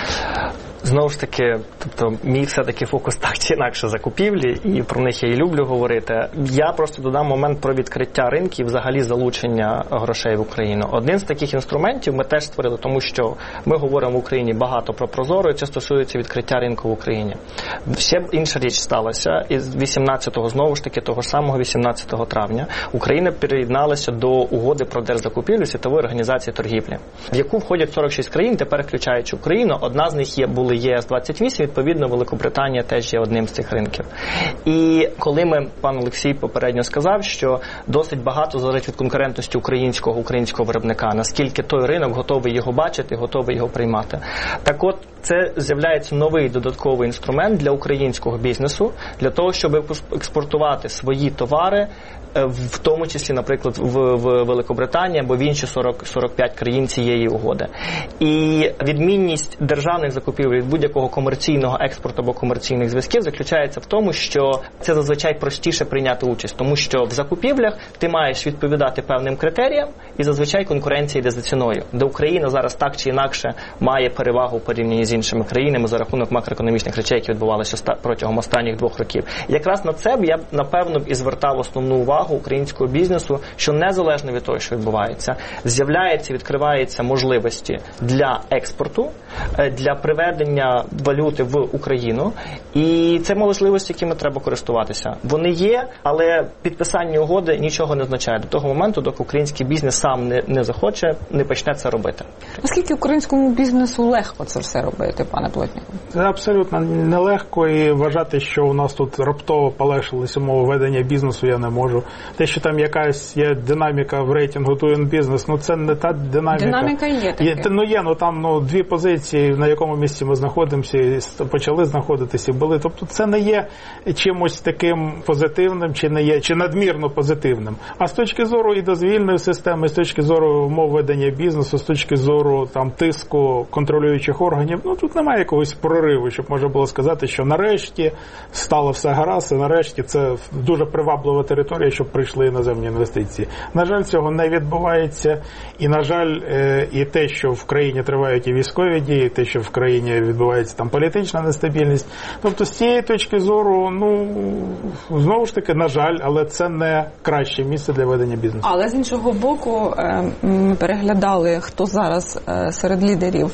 Знову ж таки, тобто, мій все-таки фокус так чи інакше закупівлі, і про них я і люблю говорити. Я просто додам момент про відкриття ринків, взагалі залучення грошей в Україну. Один з таких інструментів ми теж створили, тому що ми говоримо в Україні багато про Прозоро, і це стосується відкриття ринку в Україні. Ще інша річ сталася, і вісімнадцятого, знову ж таки, того ж самого вісімнадцятого травня, Україна приєдналася до угоди про держзакупівлю Світової організації торгівлі, в яку входять сорок шість країн, тепер включаючи Україну. Одна з них є, були ЄС двадцять вісім, відповідно, Великобританія теж є одним з цих ринків. І коли ми, пан Олексій попередньо сказав, що досить багато залежить від конкурентності українського, українського виробника, наскільки той ринок готовий його бачити, готовий його приймати. Так от, це з'являється новий додатковий інструмент для українського бізнесу, для того, щоб експортувати свої товари, в тому числі, наприклад, в, в Великобританії або в інші сорок, сорок п'ять країн цієї угоди. І відмінність державних закупівель від будь-якого комерційного експорту або комерційних зв'язків заключається в тому, що це зазвичай простіше прийняти участь, тому що в закупівлях ти маєш відповідати певним критеріям, і зазвичай конкуренція йде за ціною, де Україна зараз так чи інакше має перевагу в порівнянні з іншими країнами за рахунок макроекономічних речей, які відбувалися протягом останніх двох років. І якраз на це б я, напевно, і звертав основну увагу українського бізнесу, що незалежно від того, що відбувається, з'являється, відкриваються можливості для експорту, для приведення валюти в Україну, і це можливості, якими треба користуватися. Вони є, але підписання угоди нічого не означає до того моменту, доки український бізнес сам не, не захоче, не почне це робити. Наскільки українському бізнесу легко це все робити, пане Плотніку? Це абсолютно нелегко, і вважати, що у нас тут раптово полегшились умови ведення бізнесу, я не можу. те, що там якась є динаміка в рейтингу Doing Business, ну це не та динаміка. Динаміка є таке. Є, ну є, ну там ну, дві позиції, на якому місці ми знаходимося, і почали знаходитися, були. Тобто це не є чимось таким позитивним, чи не є, чи надмірно позитивним. А з точки зору і дозвільної системи, з точки зору умов ведення бізнесу, з точки зору там тиску контролюючих органів, ну тут немає якогось прориву, щоб можна було сказати, що нарешті стало все гаразд, і нарешті це дуже приваблива територія, щоб прийшли іноземні інвестиції. На жаль, цього не відбувається, і на жаль, і те, що в країні тривають і військові дії, те, що в країні відбувається там політична нестабільність. Тобто з цієї точки зору, ну, знову ж таки, на жаль, але це не краще місце для ведення бізнесу. Але з іншого боку, ми переглядали, хто зараз серед лідерів,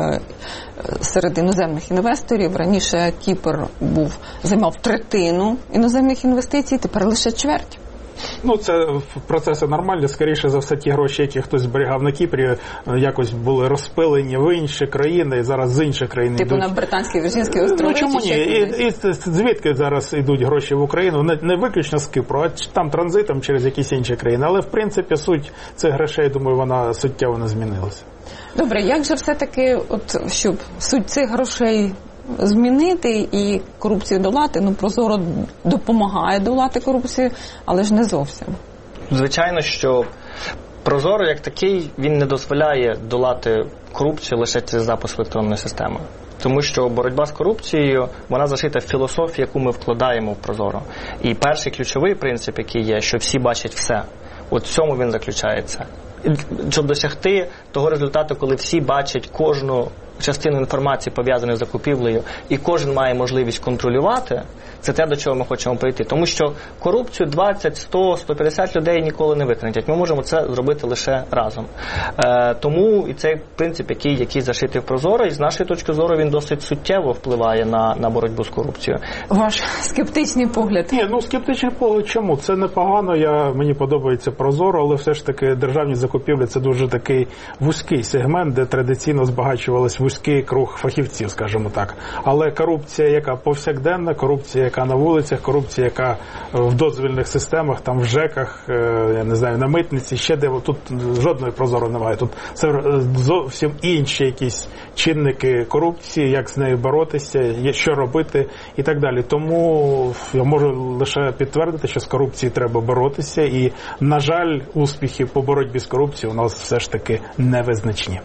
серед іноземних інвесторів. Раніше Кіпр був, займав третину іноземних інвестицій, тепер лише чверть. Ну, це процеси нормальні. Скоріше за все, ті гроші, які хтось зберігав на Кіпрі, якось були розпилені в інші країни, і зараз з інших країн типу йдуть. на Британські Вірджинські острови? Ну, чому ні? І, і звідки зараз йдуть гроші в Україну? Не, не виключно з Кіпру, а там транзитом через якісь інші країни. Але, в принципі, суть цих грошей, думаю, вона суттєво не змінилася. Добре, як же все-таки, от, щоб суть цих грошей змінити і корупцію долати? Ну, Прозоро допомагає долати корупцію, але ж не зовсім. Звичайно, що Прозоро як такий, він не дозволяє долати корупцію лише через запуск електронної системи. Тому що боротьба з корупцією, вона зашита в філософію, яку ми вкладаємо в Прозоро. І перший ключовий принцип, який є, що всі бачать все. От в цьому він заключається. Щоб досягти того результату, коли всі бачать кожну частину інформації, пов'язаної з закупівлею, і кожен має можливість контролювати, це те, до чого ми хочемо прийти. Тому що корупцію двадцять, сто, сто п'ятдесят людей ніколи не викорінять. Ми можемо це зробити лише разом. Е, тому і цей принцип, який, який зашитий в Прозоро, і з нашої точки зору він досить суттєво впливає на, на боротьбу з корупцією. Ваш скептичний погляд? Ні, ну скептичний погляд чому? Це непогано, я, мені подобається Прозоро, але все ж таки державні закупівлі – це дуже такий вузький сегмент, де традиційно збагачувалась вузький круг фахівців, скажімо так. Але корупція, яка повсякденна, корупція, яка на вулицях, корупція, яка в дозвільних системах, там в ЖЕКах, я не знаю, на митниці, ще де, тут жодної Прозоро немає. Тут це зовсім інші якісь чинники корупції, як з нею боротися, що робити і так далі. Тому я можу лише підтвердити, що з корупцією треба боротися, і, на жаль, успіхи по боротьбі з корупцією у нас все ж таки невизначні.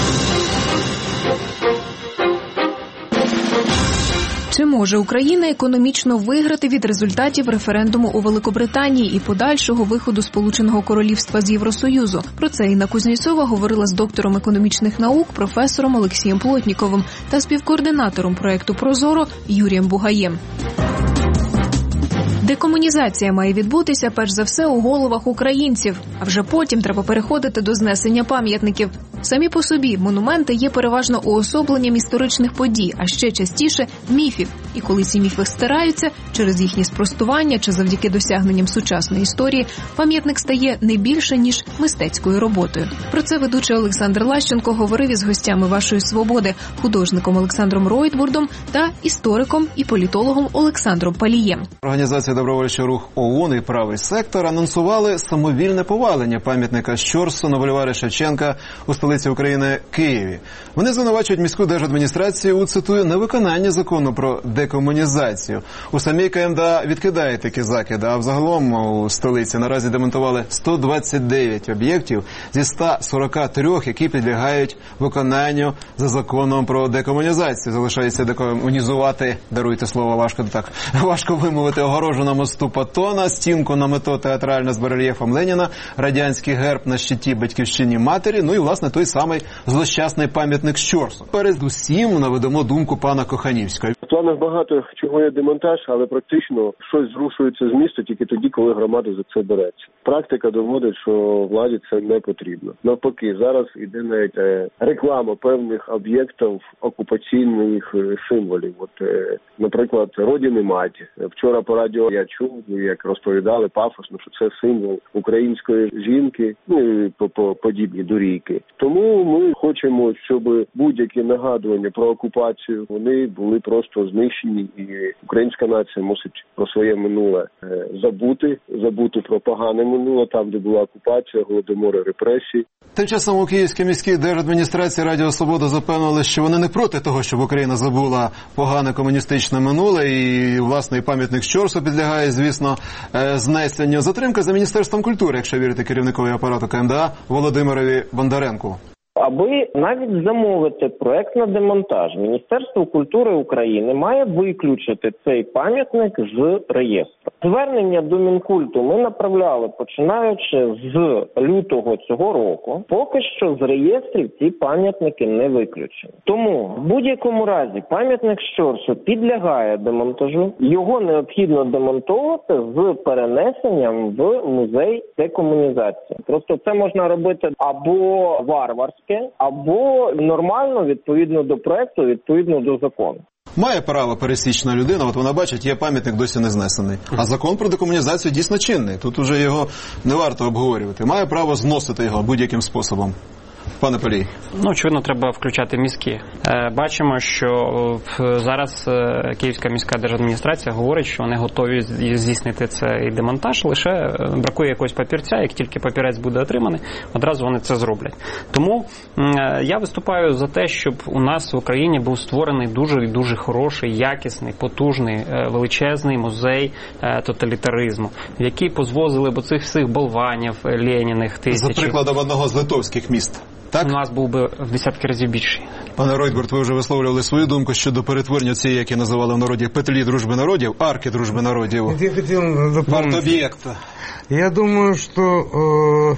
Чи може Україна економічно виграти від результатів референдуму у Великобританії і подальшого виходу Сполученого Королівства з Євросоюзу? Про це Інна Кузнєцова говорила з доктором економічних наук, професором Олексієм Плотніковим та співкоординатором проєкту «Прозоро» Юрієм Бугаєм. Декомунізація має відбутися перш за все у головах українців, а вже потім треба переходити до знесення пам'ятників. Самі по собі монументи є переважно уособленням історичних подій, а ще частіше – міфів. І коли ці міфи стираються, через їхні спростування чи завдяки досягненням сучасної історії, пам'ятник стає не більше, ніж мистецькою роботою. Про це ведучий Олександр Лащенко говорив із гостями «Вашої свободи», художником Олександром Ройтбурдом та істориком і політологом Олександром Палієм. Організація «Добровольчий рух ООН» і «Правий сектор» анонсували самовільне повалення пам'ятника Щорсу на бульварі Шевченка у столиці України Києві. Вони звинувачують міську держадміністрацію у, цитую, невиконанні закону про декомунізацію. У самій КМДА відкидають такі закиди, а взагалом у столиці наразі демонтували сто двадцять дев'ять об'єктів зі ста сорока трьох, які підлягають виконанню за законом про декомунізацію. Залишається декомунізувати, даруйте слово, важко так, важко вимовити, огорожу на мосту Патона, стінку на метро театральна з барельєфом Леніна, радянський герб на щиті батьківщині матері, ну і, власне, той самий злощасний пам'ятник Щорсу. Перед усім наведемо думку пана Коханівського. В планах багато чого є демонтаж, але практично щось зрушується з міста тільки тоді, коли громада за це береться. Практика доводить, що владі це не потрібно. Навпаки, зараз іде навіть реклама певних об'єктів окупаційних символів. От, наприклад, Родини Мать. Вчора по радіо я чув, як розповідали пафосно, що це символ української жінки, ну і подібні дурійки. Тому ми хочемо, щоб будь-які нагадування про окупацію, вони були просто просто знищені, і українська нація мусить про своє минуле забути, забути про погане минуле, там, де була окупація, голодомори, репресії. Тим часом у Київській міській держадміністрації Радіо Свобода запевнили, що вони не проти того, щоб Україна забула погане комуністичне минуле, і, власне, і пам'ятник Щорсу підлягає, звісно, знесенню. Затримка за Міністерством культури, якщо вірити керівникові апарату КМДА Володимирові Бондаренку. Аби навіть замовити проект на демонтаж, Міністерство культури України має виключити цей пам'ятник з реєстру. Звернення до Мінкульту ми направляли, починаючи з лютого цього року. Поки що з реєстрів ці пам'ятники не виключені. Тому в будь-якому разі пам'ятник Щорсу підлягає демонтажу. Його необхідно демонтувати з перенесенням в музей декомунізації. Просто це можна робити або варварське, або нормально, відповідно до проекту, відповідно до закону. Має право пересічна людина, от вона бачить, є пам'ятник досі не знесений. А закон про декомунізацію дійсно чинний. Тут уже його не варто обговорювати. Має право зносити його будь-яким способом. Пане Палій. Ну, очевидно, треба включати мізки. Бачимо, що зараз Київська міська держадміністрація говорить, що вони готові здійснити цей демонтаж, лише бракує якогось папірця, як тільки папірець буде отриманий, одразу вони це зроблять. Тому я виступаю за те, щоб у нас в Україні був створений дуже і дуже хороший, якісний, потужний, величезний музей тоталітаризму, в який позвозили б оцих всіх болванів Леніних тисяч. За прикладом одного з литовських міст. Так? У нас був би в десятки разів більший. Пане Ройтбурт, ви вже висловлювали свою думку щодо перетворення цієї, які називали в народі петлі дружби народів, арки дружби народів. Я хотел дополнить. Арт-объекта. Я думаю, что э,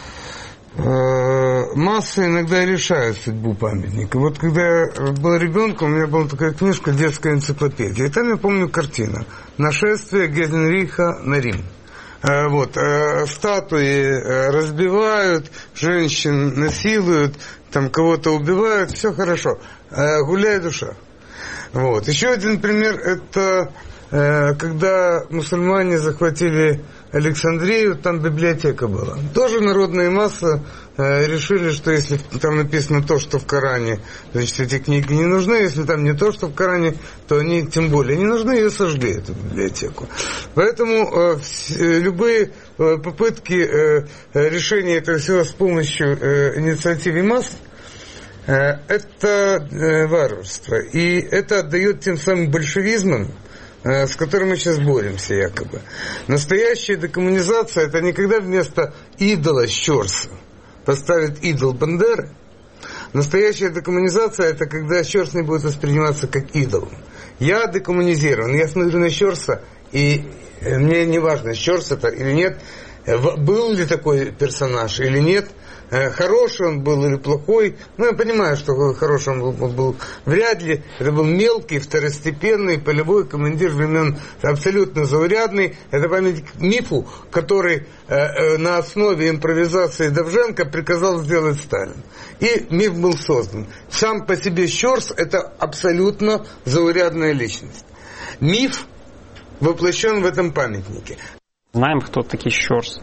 э, массы иногда решают судьбу памятника. Вот когда я был ребенком, у меня была такая книжка «Детская энциклопедия». И там я помню картину «Нашествие Гейдриха на Рим». Вот, статуи разбивают, женщин насилуют, там кого-то убивают, все хорошо, гуляй душа. Вот. Еще один пример, это когда мусульмане захватили Александрию, там библиотека была. Тоже народная масса э, решили, что если там написано то, что в Коране, значит, эти книги не нужны. Если там не то, что в Коране, то они тем более не нужны, и сожгли эту библиотеку. Поэтому э, э, любые э, попытки э, решения этого всего с помощью э, инициативы масс, э, это э, варварство. И это отдает тем самым большевизмам, с которым мы сейчас боремся, якобы. Настоящая декоммунизация – это не когда вместо идола Щорса поставят идол Бандеры. Настоящая декоммунизация – это когда Щорс не будет восприниматься как идол. Я декоммунизирован, я смотрю на Щорса, и мне не важно, Щорс это или нет, был ли такой персонаж или нет, хороший он был или плохой. Ну, я понимаю, что хороший он был, он был вряд ли. Это был мелкий, второстепенный, полевой командир времен абсолютно заурядный. Это памятник мифу, который э, на основе импровизации Довженко приказал сделать Сталин. И миф был создан. Сам по себе Щорс – это абсолютно заурядная личность. Миф воплощен в этом памятнике. Знаємо, хто такий Щорс.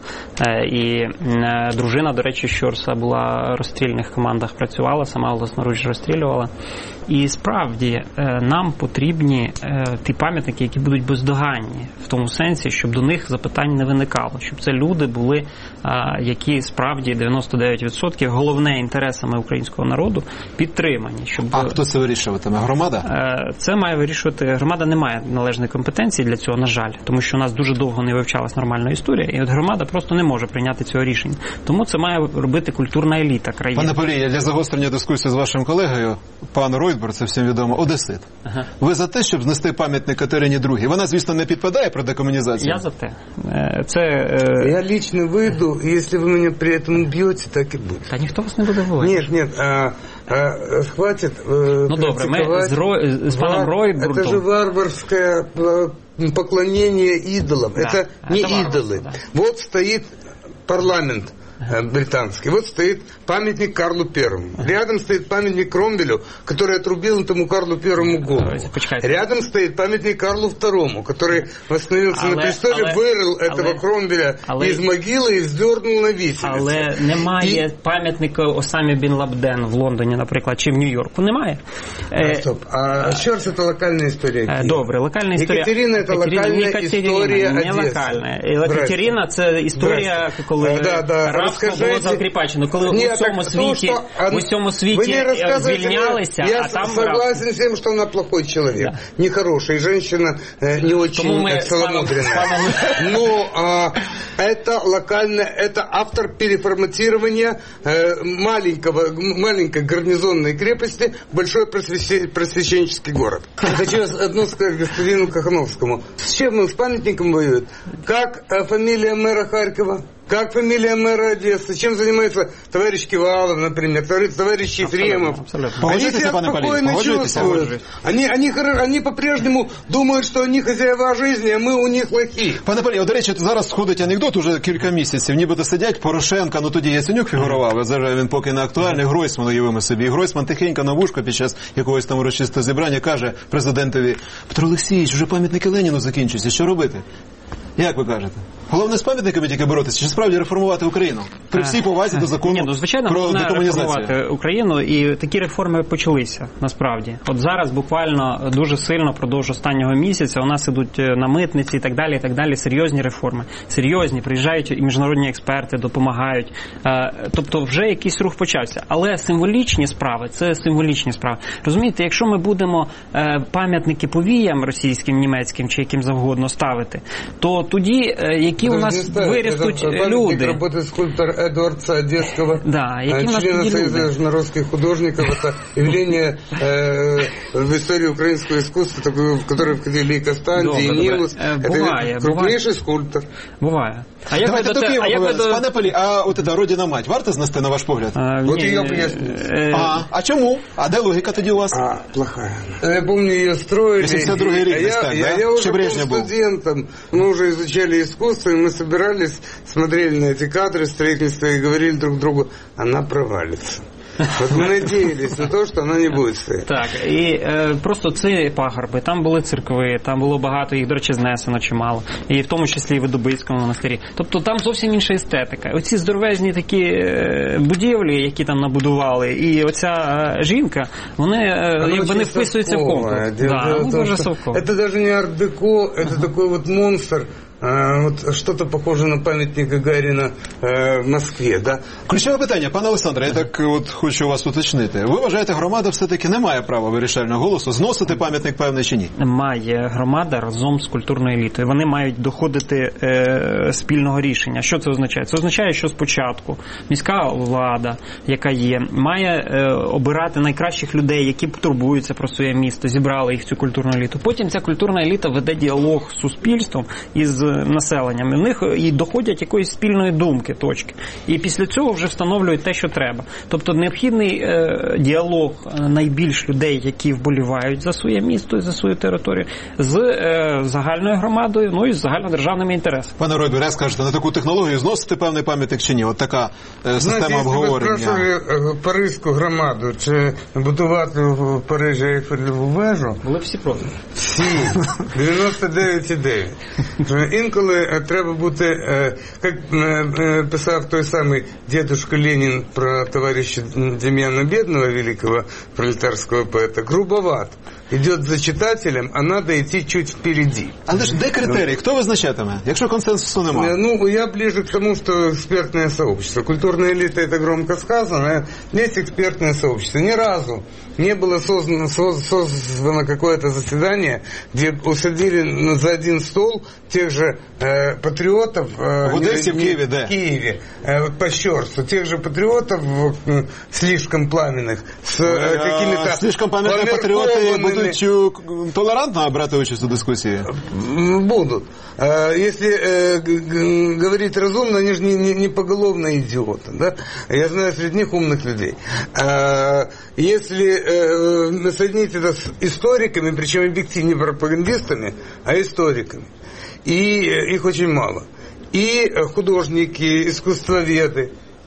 І дружина, до речі, Щорса була в розстрільних командах, працювала, сама власноруч розстрілювала. І справді нам потрібні ті пам'ятники, які будуть бездоганні, в тому сенсі, щоб до них запитань не виникало, щоб це люди були, які справді дев'яносто дев'ять відсотків, головне інтересами українського народу, підтримані. Щоб... А хто це вирішуватиме? Громада? Це має вирішувати, громада не має належної компетенції для цього, на жаль, тому що у нас дуже довго не вивчалась нормальна історія, і от громада просто не може прийняти цього рішення. Тому це має робити культурна еліта країни. Пане Палій, для загострення дискусії з вашим колегою, пан Ройтбурт, це всім відомо, одесит. Ага. Ви за те, щоб знести пам'ятник Катерині другій? Вона, звісно, не підпадає про декомунізацію? Я за те. Це... Я лично вийду, і якщо ви мене при цьому б'єте, так і буде. Та ніхто вас не буде вбивати. Ні, ні, а, а, хватить Ну добре, ми з, Ро... з паном Ройтбуртом... Це ж варварське поклонение идолам. Да, это не это идолы. Да. Вот стоит парламент британский. Вот стоит памятник Карлу Первому. Рядом стоит памятник Кромвелю, который отрубил этому Карлу Первому голову. Рядом стоит памятник Карлу Второму, который восстановился але, на престоле, але, вырыл але, этого Кромвеля але, из могилы и вздернул на виселицу. Але немає і... пам'ятника Осамі Бін Ладен в Лондоні, наприклад, чи в Нью-Йорку. Немає. А, стоп. А що ж це локальна історія? Добре, локальна історія. Екатерина – це локальна історія не локальна. Екатерина – це історія, коли да, да. рабство було закріпачено. Коли Ні, у цьому світі, то, у цьому світі звільнялися, я а там согласен с тем, что она плохой человек, да. Нехороший, женщина э, не очень целомудренная. Но а, это локально, это автор переформатирования э, маленького, маленькой гарнизонной крепости в большой просвещенческий город. Хочу одно сказать господину Кахановскому. С чем он с памятником воюет? Как э, фамилия мэра Харькова? Как фамилия мэра Одессы? Чем занимается товарищ Кивалов, например, товарищ Ефремов? Они себя спокойно чувствуют. Они, они, они по-прежнему думають, що вони хазяїва життя, а ми у них лохи. Пане Палі, до речі, зараз сходить анекдот уже кілька місяців. Нібито сидять Порошенка, ну тоді Яценюк фігурував, а зараз він поки не актуальний, Гройсман уявимо собі. І Гройсман тихенько на вушко під час якогось там урочистого зібрання каже президентові: Петро Олексійович, вже пам'ятники Леніну закінчуються, що робити? Як ви кажете? Головне з пам'ятниками тільки боротися, чи справді реформувати Україну? При всій повазі до закону Ні, ну, звичайно, про декомунізацію. Реформувати Україну, і такі реформи почалися, насправді. От зараз буквально дуже сильно впродовж останнього місяця у нас ідуть на митниці і так далі, і так далі, серйозні реформи. Серйозні, приїжджають і міжнародні експерти, допомагають. Тобто вже якийсь рух почався. Але символічні справи, це символічні справи. Розумієте, якщо ми будемо пам'ятники повіям російським, німецьким чи яким завгодно ставити, то тоді які у нас виростуть люди. Роботи скульптор Едвардса Одесского, да, члена Союза народных художников. Это явление э, в истории украинского искусства, такое, в которое входили и Костанці, і Нілус. Буває, это крупнейший скульптор. Буває. А як Давайте до Києва повернемось. Пане Палі, а от ця родина мать варто знести, на ваш погляд? А, вот ее пояснить. А, а чому? А де логіка тоді у вас? А, плохая. Я помню, ее строили. вісімдесят другий рік, я, так, я, да? я уже был студентом, мы уже изучали искусство, и мы собирались, смотрели на эти кадры строительства и говорили друг другу, она провалится. От ми надіялися на те, що вона не буде стояти. Так, і е, просто ці пагорби, там були церкви, там було багато, їх, до речі, знесено чимало, і в тому числі і в Видобицькому монастирі. Тобто там зовсім інша естетика. Оці здоровезні такі е, будівлі, які там набудували, і оця е, жінка, вони е, якби не вписуються в комплекс. Да, ну, дуже совково. Це навіть не арт-деко, це такий от монстр. А, вот что-то похоже на памятник Гагарина э, в Москві, да? Ключове питання, пане Олександре, я так от хочу вас уточнити. Ви вважаєте, громада все-таки не має права вирішального голосу зносити пам'ятник певний чи ні? Має громада разом з культурною елітою. Вони мають доходити е, спільного рішення. Що це означає? Це означає, що спочатку міська влада, яка є, має е, обирати найкращих людей, які турбуються про своє місто, зібрали їх цю культурну еліту. Потім ця культурна еліта веде діалог з суспільством із населенням. У них і доходять якоїсь спільної думки, точки. І після цього вже встановлюють те, що треба. Тобто необхідний е, діалог найбільш людей, які вболівають за своє місто і за свою територію, з е, загальною громадою, ну і з загальнодержавними інтересами. Пане Ройбере, скажете, на таку технологію зносити певний пам'ятник чи ні? От така е, система обговорення. Знаєте, якщо ви спрашували Паризьку громаду, чи будувати в Парижі Ейфелеву вежу? Були всі проти. Всі. дев'яносто дев'ять цілих дев'ять. Інколи треба бути, як писав той самий дедушка Ленін про товариша Дем'яна Бедного, великого пролетарського поета, грубоват. Идет за читателем, а надо идти чуть впереди. Але ж де критерії? Хто визначатиме, якщо консенсусу немає? Ну, я ближе к тому, что экспертное сообщество. Культурная элита, это громко сказано, есть экспертное сообщество. Ни разу не было создано, создано какое-то заседание, где усадили за один стол тех же э, патриотов э, в Одессе, в Киеве, да. В Киеве, э, по Щорсу, тех же патриотов э, слишком пламенных, с э, какими-то... Слишком пам'ятні патріоти будуть толерантно брати участь у дискусії? Будут. Если э, говорить разумно, они же не, не, не поголовно идиоты. Да? Я знаю среди них умных людей. Если э, соединить это с историками, причем объективно не пропагандистами, а историками, и их очень мало, и художники, искусствоведы,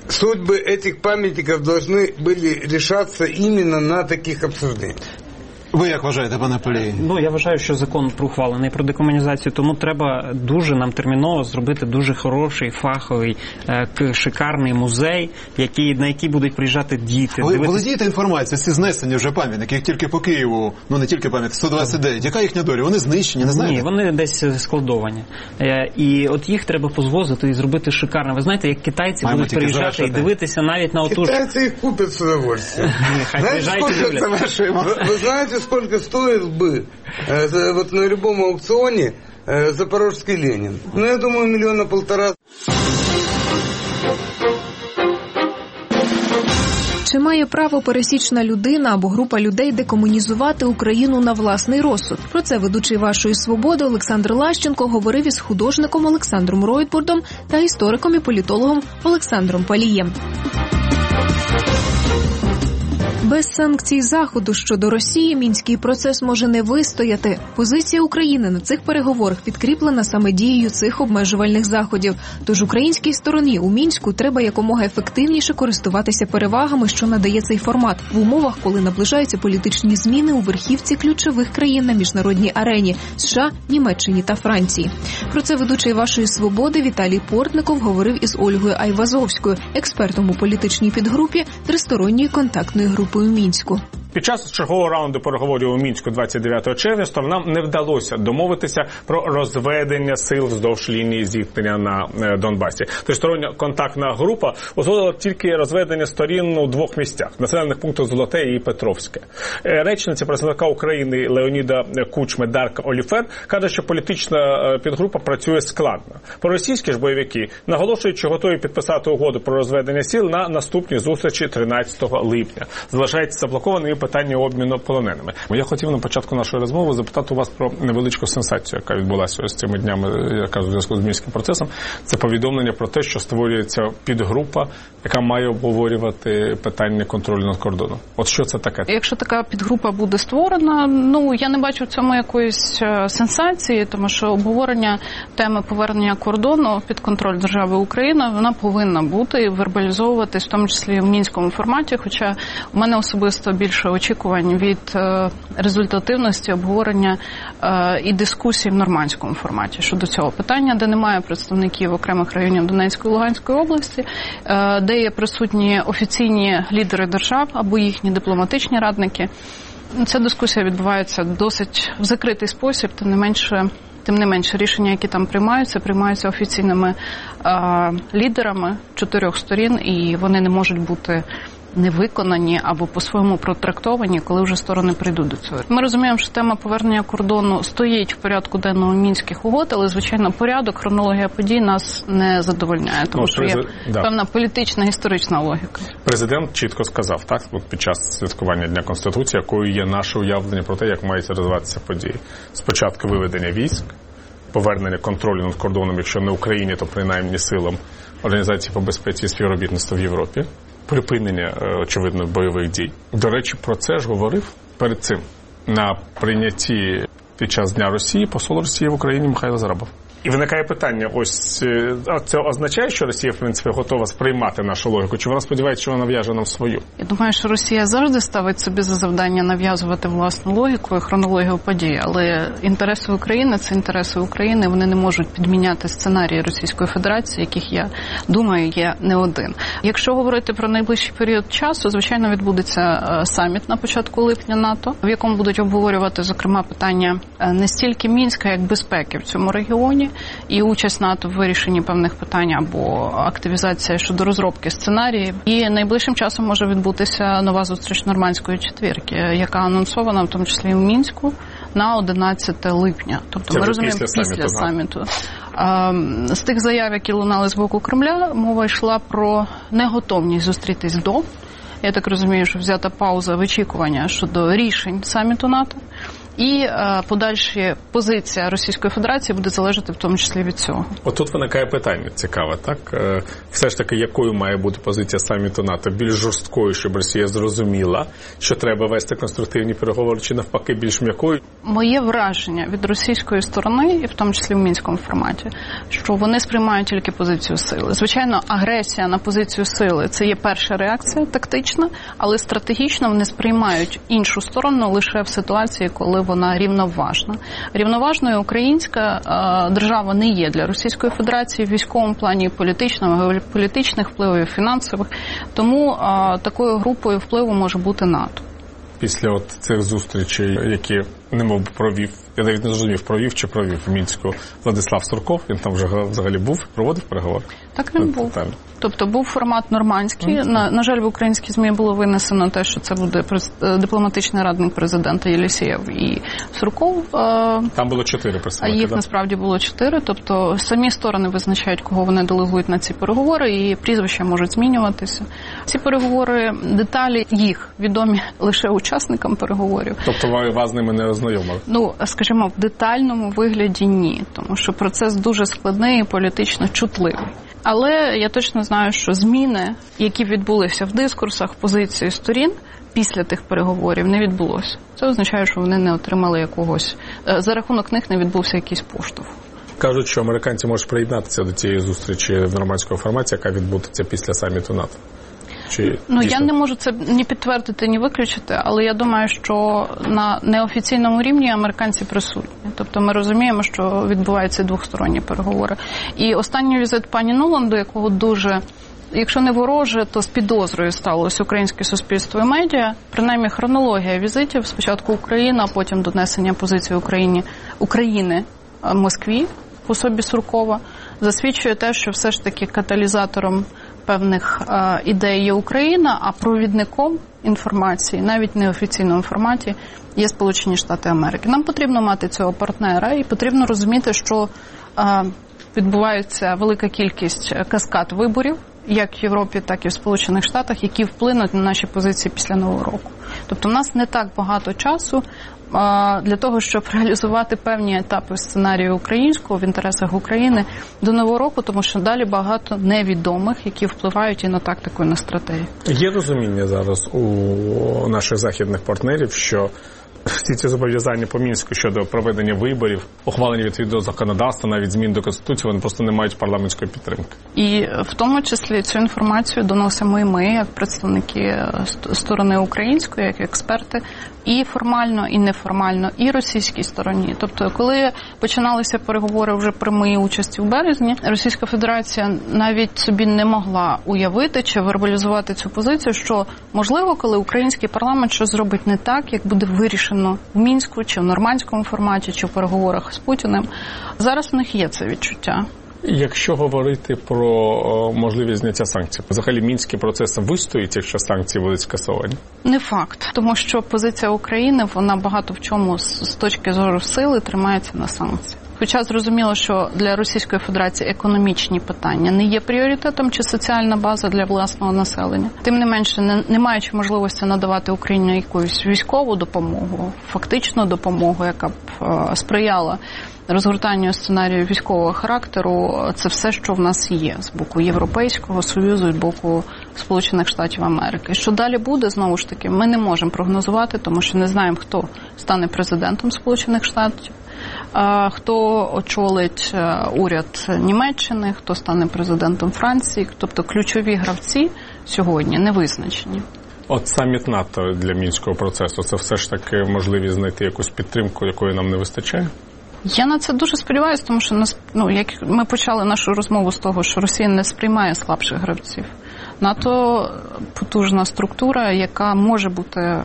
судьбы этих памятников должны были решаться именно на таких обсуждениях. Ви як вважаєте, пане Палій? Ну, я вважаю, що закон ухвалений про декомунізацію, тому треба дуже нам терміново зробити дуже хороший, фаховий, е, шикарний музей, який, на який будуть приїжджати діти. Ви дивитися... володієте інформацією, ці знесені вже пам'ятники, тільки по Києву, ну не тільки пам'ятники, сто двадцять дев'ять. Яка їхня доля? Вони знищені, не знаєте? Ні, вони десь складовані. Е, і от їх треба позвозити і зробити шикарно. Ви знаєте, як китайці Маємо будуть приїжджати завершити. і дивитися навіть на оту... Китайцы их купят с удовольствием. Знаете, вы, вы знаете, сколько стоит бы э, вот на любом аукционе э, запорожский Ленин? Ну, я думаю, миллиона полтора. Чи має право пересічна людина або група людей декомунізувати Україну на власний розсуд? Про це ведучий «Вашої свободи» Олександр Лащенко говорив із художником Олександром Ройтбурдом та істориком і політологом Олександром Палієм. Без санкцій Заходу щодо Росії мінський процес може не вистояти. Позиція України на цих переговорах підкріплена саме дією цих обмежувальних заходів. Тож українській стороні у Мінську треба якомога ефективніше користуватися перевагами, що надає цей формат, в умовах, коли наближаються політичні зміни у верхівці ключових країн на міжнародній арені – США, Німеччині та Франції. Про це ведучий «Вашої свободи» Віталій Портников говорив із Ольгою Айвазовською, експертом у політичній підгрупі Тристоронньої контактної групи у Мінську. Під час чергового раунду переговорів у Мінську двадцять дев'ятого червня сторонам не вдалося домовитися про розведення сил вздовж лінії зіткнення на Донбасі. Тристороння контактна група узгодила тільки розведення сторін у двох місцях – населених пунктах Золоте і Петровське. Речниця представника України Леоніда Кучми Дарка Оліфер каже, що політична підгрупа працює складно. Проросійські ж бойовики наголошують, що готові підписати угоду про розведення сил на наступній зустрічі тринадцятого липня. Залишається заблокованим питання обміну полоненими. Я хотів на початку нашої розмови запитати у вас про невеличку сенсацію, яка відбулася ось цими днями, яка в зв'язку з мінським процесом. Це повідомлення про те, що створюється підгрупа, яка має обговорювати питання контролю над кордоном. От що це таке? Якщо така підгрупа буде створена, ну, я не бачу в цьому якоїсь сенсації, тому що обговорення теми повернення кордону під контроль держави Україна, вона повинна бути і вербалізовуватись, в тому числі в мінському форматі, хоча у мене особисто більше очікувань від е, результативності обговорення е, і дискусій в нормандському форматі щодо цього питання, де немає представників окремих районів Донецької і Луганської області, е, де є присутні офіційні лідери держав або їхні дипломатичні радники. Ця дискусія відбувається досить в закритий спосіб, тим не менше, тим не менше рішення, які там приймаються, приймаються офіційними е, лідерами чотирьох сторін, і вони не можуть бути не виконані або по-своєму протрактовані, коли вже сторони прийдуть до цього. Ми розуміємо, що тема повернення кордону стоїть в порядку денного мінських угод, але, звичайно, порядок, хронологія подій нас не задовольняє, тому ну, що є да. певна політична, історична логіка. Президент чітко сказав, так, от під час святкування Дня Конституції, якою є наше уявлення про те, як мають розвиватися події. Спочатку виведення військ, повернення контролю над кордоном, якщо не Україні, то принаймні силам Організації по безпеці і співробітництва в Європі, припинення, очевидно, бойових дій. До речі, про це ж говорив перед цим на прийнятті під час Дня Росії посол Росії в Україні Михайло Зарабов. І виникає питання, ось це означає, що Росія, в принципі, готова сприймати нашу логіку? Чи вона сподівається, що вона нав'яже нам свою? Я думаю, що Росія завжди ставить собі за завдання нав'язувати власну логіку і хронологію подій, але інтереси України – це інтереси України, вони не можуть підміняти сценарії Російської Федерації, яких, я думаю, є не один. Якщо говорити про найближчий період часу, звичайно, відбудеться саміт на початку липня НАТО, в якому будуть обговорювати, зокрема, питання не стільки Мінська, як безпеки в цьому регіоні, і участь НАТО в вирішенні певних питань або активізація щодо розробки сценаріїв. І найближчим часом може відбутися нова зустріч Нормандської четвірки, яка анонсована в тому числі в Мінську на одинадцяте липня. Тобто це ми розуміємо після, після саміту. саміту. З тих заяв, які лунали з боку Кремля, мова йшла про неготовність зустрітись до. Я так розумію, що взята пауза вичікування щодо рішень саміту НАТО. І е, подальші позиція Російської Федерації буде залежати в тому числі від цього. Отут виникає питання цікаве, так? Е, все ж таки, якою має бути позиція саміту НАТО? Більш жорсткою, щоб Росія зрозуміла, що треба вести конструктивні переговори, чи навпаки більш м'якою? Моє враження від російської сторони, і в тому числі в мінському форматі, що вони сприймають тільки позицію сили. Звичайно, агресія на позицію сили – це є перша реакція тактична, але стратегічно вони сприймають іншу сторону лише в ситуації, коли вона рівноважна. Рівноважною українська е, держава не є для Російської Федерації в військовому плані, політичному, політичних впливів, фінансових. Тому е, такою групою впливу може бути НАТО. Після от цих зустрічей, які немов провів, я навіть не зрозумів, провів чи провів в Мінську Владислав Сурков, він там вже взагалі був, проводив переговори? Так він був. Там. Тобто був формат нормандський. Mm-hmm. На, на жаль, в українські ЗМІ було винесено те, що це буде дипломатичний радник президента Єлісєєв і Сурков. Там було чотири представники. А їх да? насправді було чотири. Тобто самі сторони визначають, кого вони делегують на ці переговори, і прізвища можуть змінюватися. Ці переговори, деталі їх відомі лише учасникам переговорів. Тобто вас з ними не ознайомили? Ну, скажімо, в детальному вигляді ні. Тому що процес дуже складний і політично чутливий. Але я точно знаю, що зміни, які відбулися в дискурсах, позиції сторін після тих переговорів, не відбулося. Це означає, що вони не отримали якогось, за рахунок них не відбувся якийсь поштовх. Кажуть, що американці можуть приєднатися до цієї зустрічі в нормандському форматі, яка відбудеться після саміту НАТО. Чи ну, дійсно? Я не можу це ні підтвердити, ні виключити, але я думаю, що на неофіційному рівні американці присутні. Тобто ми розуміємо, що відбуваються двосторонні переговори. І останній візит пані Нуланд, до якого дуже, якщо не вороже, то з підозрою ставилось українське суспільство і медіа, принаймні хронологія візитів, спочатку Україна, а потім донесення позиції Україні, України Москві в особі Суркова, засвідчує те, що все ж таки каталізатором певних е, ідей є Україна, а провідником інформації, навіть в неофіційному форматі, є Сполучені Штати Америки. Нам потрібно мати цього партнера і потрібно розуміти, що е, відбувається велика кількість каскад виборів, як в Європі, так і в Сполучених Штатах, які вплинуть на наші позиції після Нового року. Тобто в нас не так багато часу для того, щоб реалізувати певні етапи сценарію українського в інтересах України до Нового року, тому що далі багато невідомих, які впливають і на тактику, і на стратегію. Є розуміння зараз у наших західних партнерів, що всі ці зобов'язання по Мінську щодо проведення виборів, ухвалення відповідного законодавства, навіть змін до Конституції, вони просто не мають парламентської підтримки. І в тому числі цю інформацію доносимо і ми, як представники сторони української, як експерти, і формально, і неформально, і російській стороні. Тобто, коли починалися переговори вже при моїй участі в березні, Російська Федерація навіть собі не могла уявити чи вербалізувати цю позицію, що, можливо, коли український парламент щось зробить не так, як буде вирішено в Мінську, чи в нормандському форматі, чи в переговорах з Путіним. Зараз у них є це відчуття. Якщо говорити про можливість зняття санкцій, взагалі мінський процес вистоїть, якщо санкції будуть скасовані? Не факт, тому що позиція України, вона багато в чому з точки зору сили тримається на санкціях. Хоча зрозуміло, що для Російської Федерації економічні питання не є пріоритетом чи соціальна база для власного населення. Тим не менше, не, не маючи можливості надавати Україні якусь військову допомогу, фактичну допомогу, яка б е, сприяла розгортанню сценарію військового характеру, це все, що в нас є з боку Європейського Союзу і з боку Сполучених Штатів Америки. Що далі буде, знову ж таки, ми не можемо прогнозувати, тому що не знаємо, хто стане президентом Сполучених Штатів, хто очолить уряд Німеччини, хто стане президентом Франції. Тобто ключові гравці сьогодні не визначені. От саміт НАТО для мінського процесу – це все ж таки можливість знайти якусь підтримку, якої нам не вистачає? Я на це дуже сподіваюся, тому що нас, ну, як ми почали нашу розмову з того, що Росія не сприймає слабших гравців. НАТО – потужна структура, яка може бути,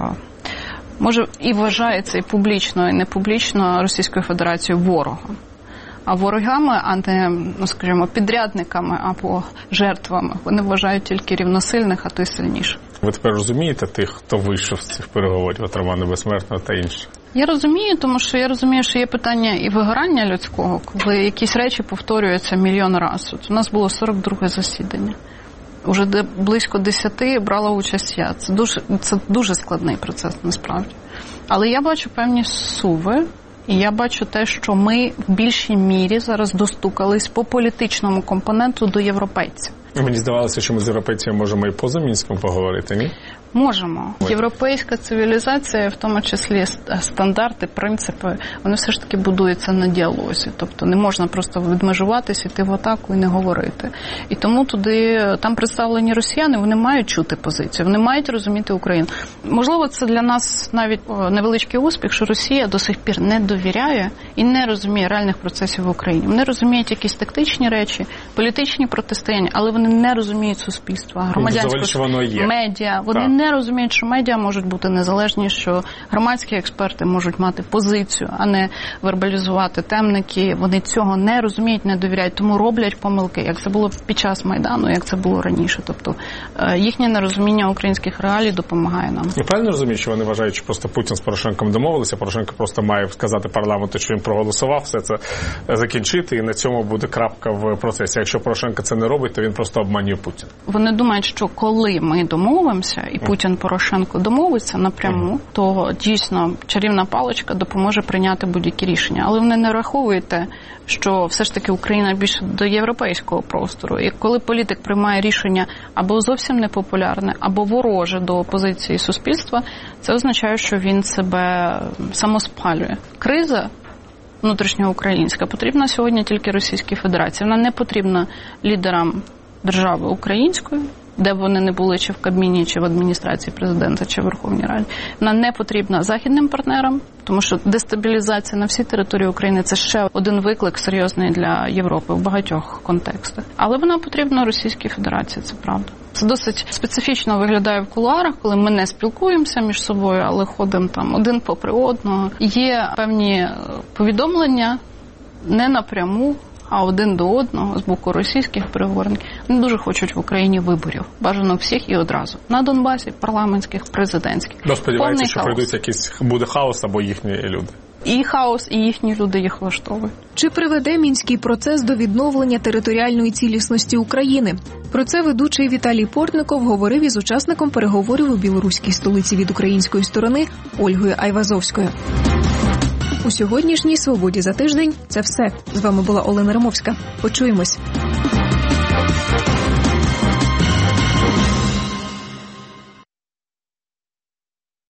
може і вважається і публічно, і не публічно Російською Федерацією ворогом. А ворогами, а не, ну, скажімо, підрядниками або жертвами, вони вважають тільки рівносильних, а то й сильніших. Ви тепер розумієте тих, хто вийшов з цих переговорів, от Романа Безсмертного та інші? Я розумію, тому що я розумію, що є питання і вигорання людського, коли якісь речі повторюються мільйон разів. От у нас було сорок друге засідання. Уже де близько десяти брала участь я. Це дуже, це дуже складний процес, насправді. Але я бачу певні суви, і я бачу те, що ми в більшій мірі зараз достукались по політичному компоненту до європейців. Мені здавалося, що ми з європейцями можемо і поза Мінськом поговорити, ні? Можемо. Європейська цивілізація, в тому числі стандарти, принципи, вони все ж таки будуються на діалозі. Тобто не можна просто відмежуватися, йти в атаку і не говорити. І тому туди, там представлені росіяни, вони мають чути позицію, вони мають розуміти Україну. Можливо, це для нас навіть невеличкий успіх, що Росія до сих пір не довіряє і не розуміє реальних процесів в Україні. Вони розуміють якісь тактичні речі, політичні протистояння, але вони не розуміють суспільства, громадянського медіа. Вони так. не розуміють, що медіа можуть бути незалежні, що громадські експерти можуть мати позицію, а не вербалізувати темники. Вони цього не розуміють, не довіряють, тому роблять помилки, як це було під час Майдану, як це було раніше. Тобто їхнє нерозуміння українських реалій допомагає нам. Я правильно розумію, що вони вважають, що просто Путін з Порошенком домовилися, Порошенко просто має сказати парламенту, що він проголосував, все це закінчити, і на цьому буде крапка в процесі. Якщо Порошенко це не робить, то він просто обманює Путіна. Вони думають, що коли ми домовимося, і Путін Порошенко домовиться напряму, mm. то дійсно чарівна паличка допоможе прийняти будь-які рішення. Але вони не рахують те, що все ж таки Україна більше до європейського простору. І коли політик приймає рішення або зовсім непопулярне, або вороже до позиції суспільства, це означає, що він себе самоспалює. Криза внутрішньоукраїнська потрібна сьогодні тільки Російській Федерації. Вона не потрібна лідерам держави української, де б вони не були, чи в Кабміні, чи в адміністрації президента, чи в Верховній Раді. Вона не потрібна західним партнерам, тому що дестабілізація на всій території України – це ще один виклик серйозний для Європи в багатьох контекстах. Але вона потрібна Російській Федерації, це правда. Це досить специфічно виглядає в кулуарах, коли ми не спілкуємося між собою, але ходимо там один попри одного. Є певні повідомлення не напряму, а один до одного з боку російських переговорників. Вони дуже хочуть в Україні виборів. Бажано всіх і одразу. На Донбасі, парламентських, президентських. Ну, сподіваються, що прийдуть якийсь, буде хаос або їхні люди. І хаос, і їхні люди їх влаштовують. Чи приведе Мінський процес до відновлення територіальної цілісності України? Про це ведучий Віталій Портников говорив із учасником переговорів у білоруській столиці від української сторони Ольгою Айвазовською. У сьогоднішній «Свободі за тиждень» це все. З вами була Олена Римовська. Почуємось.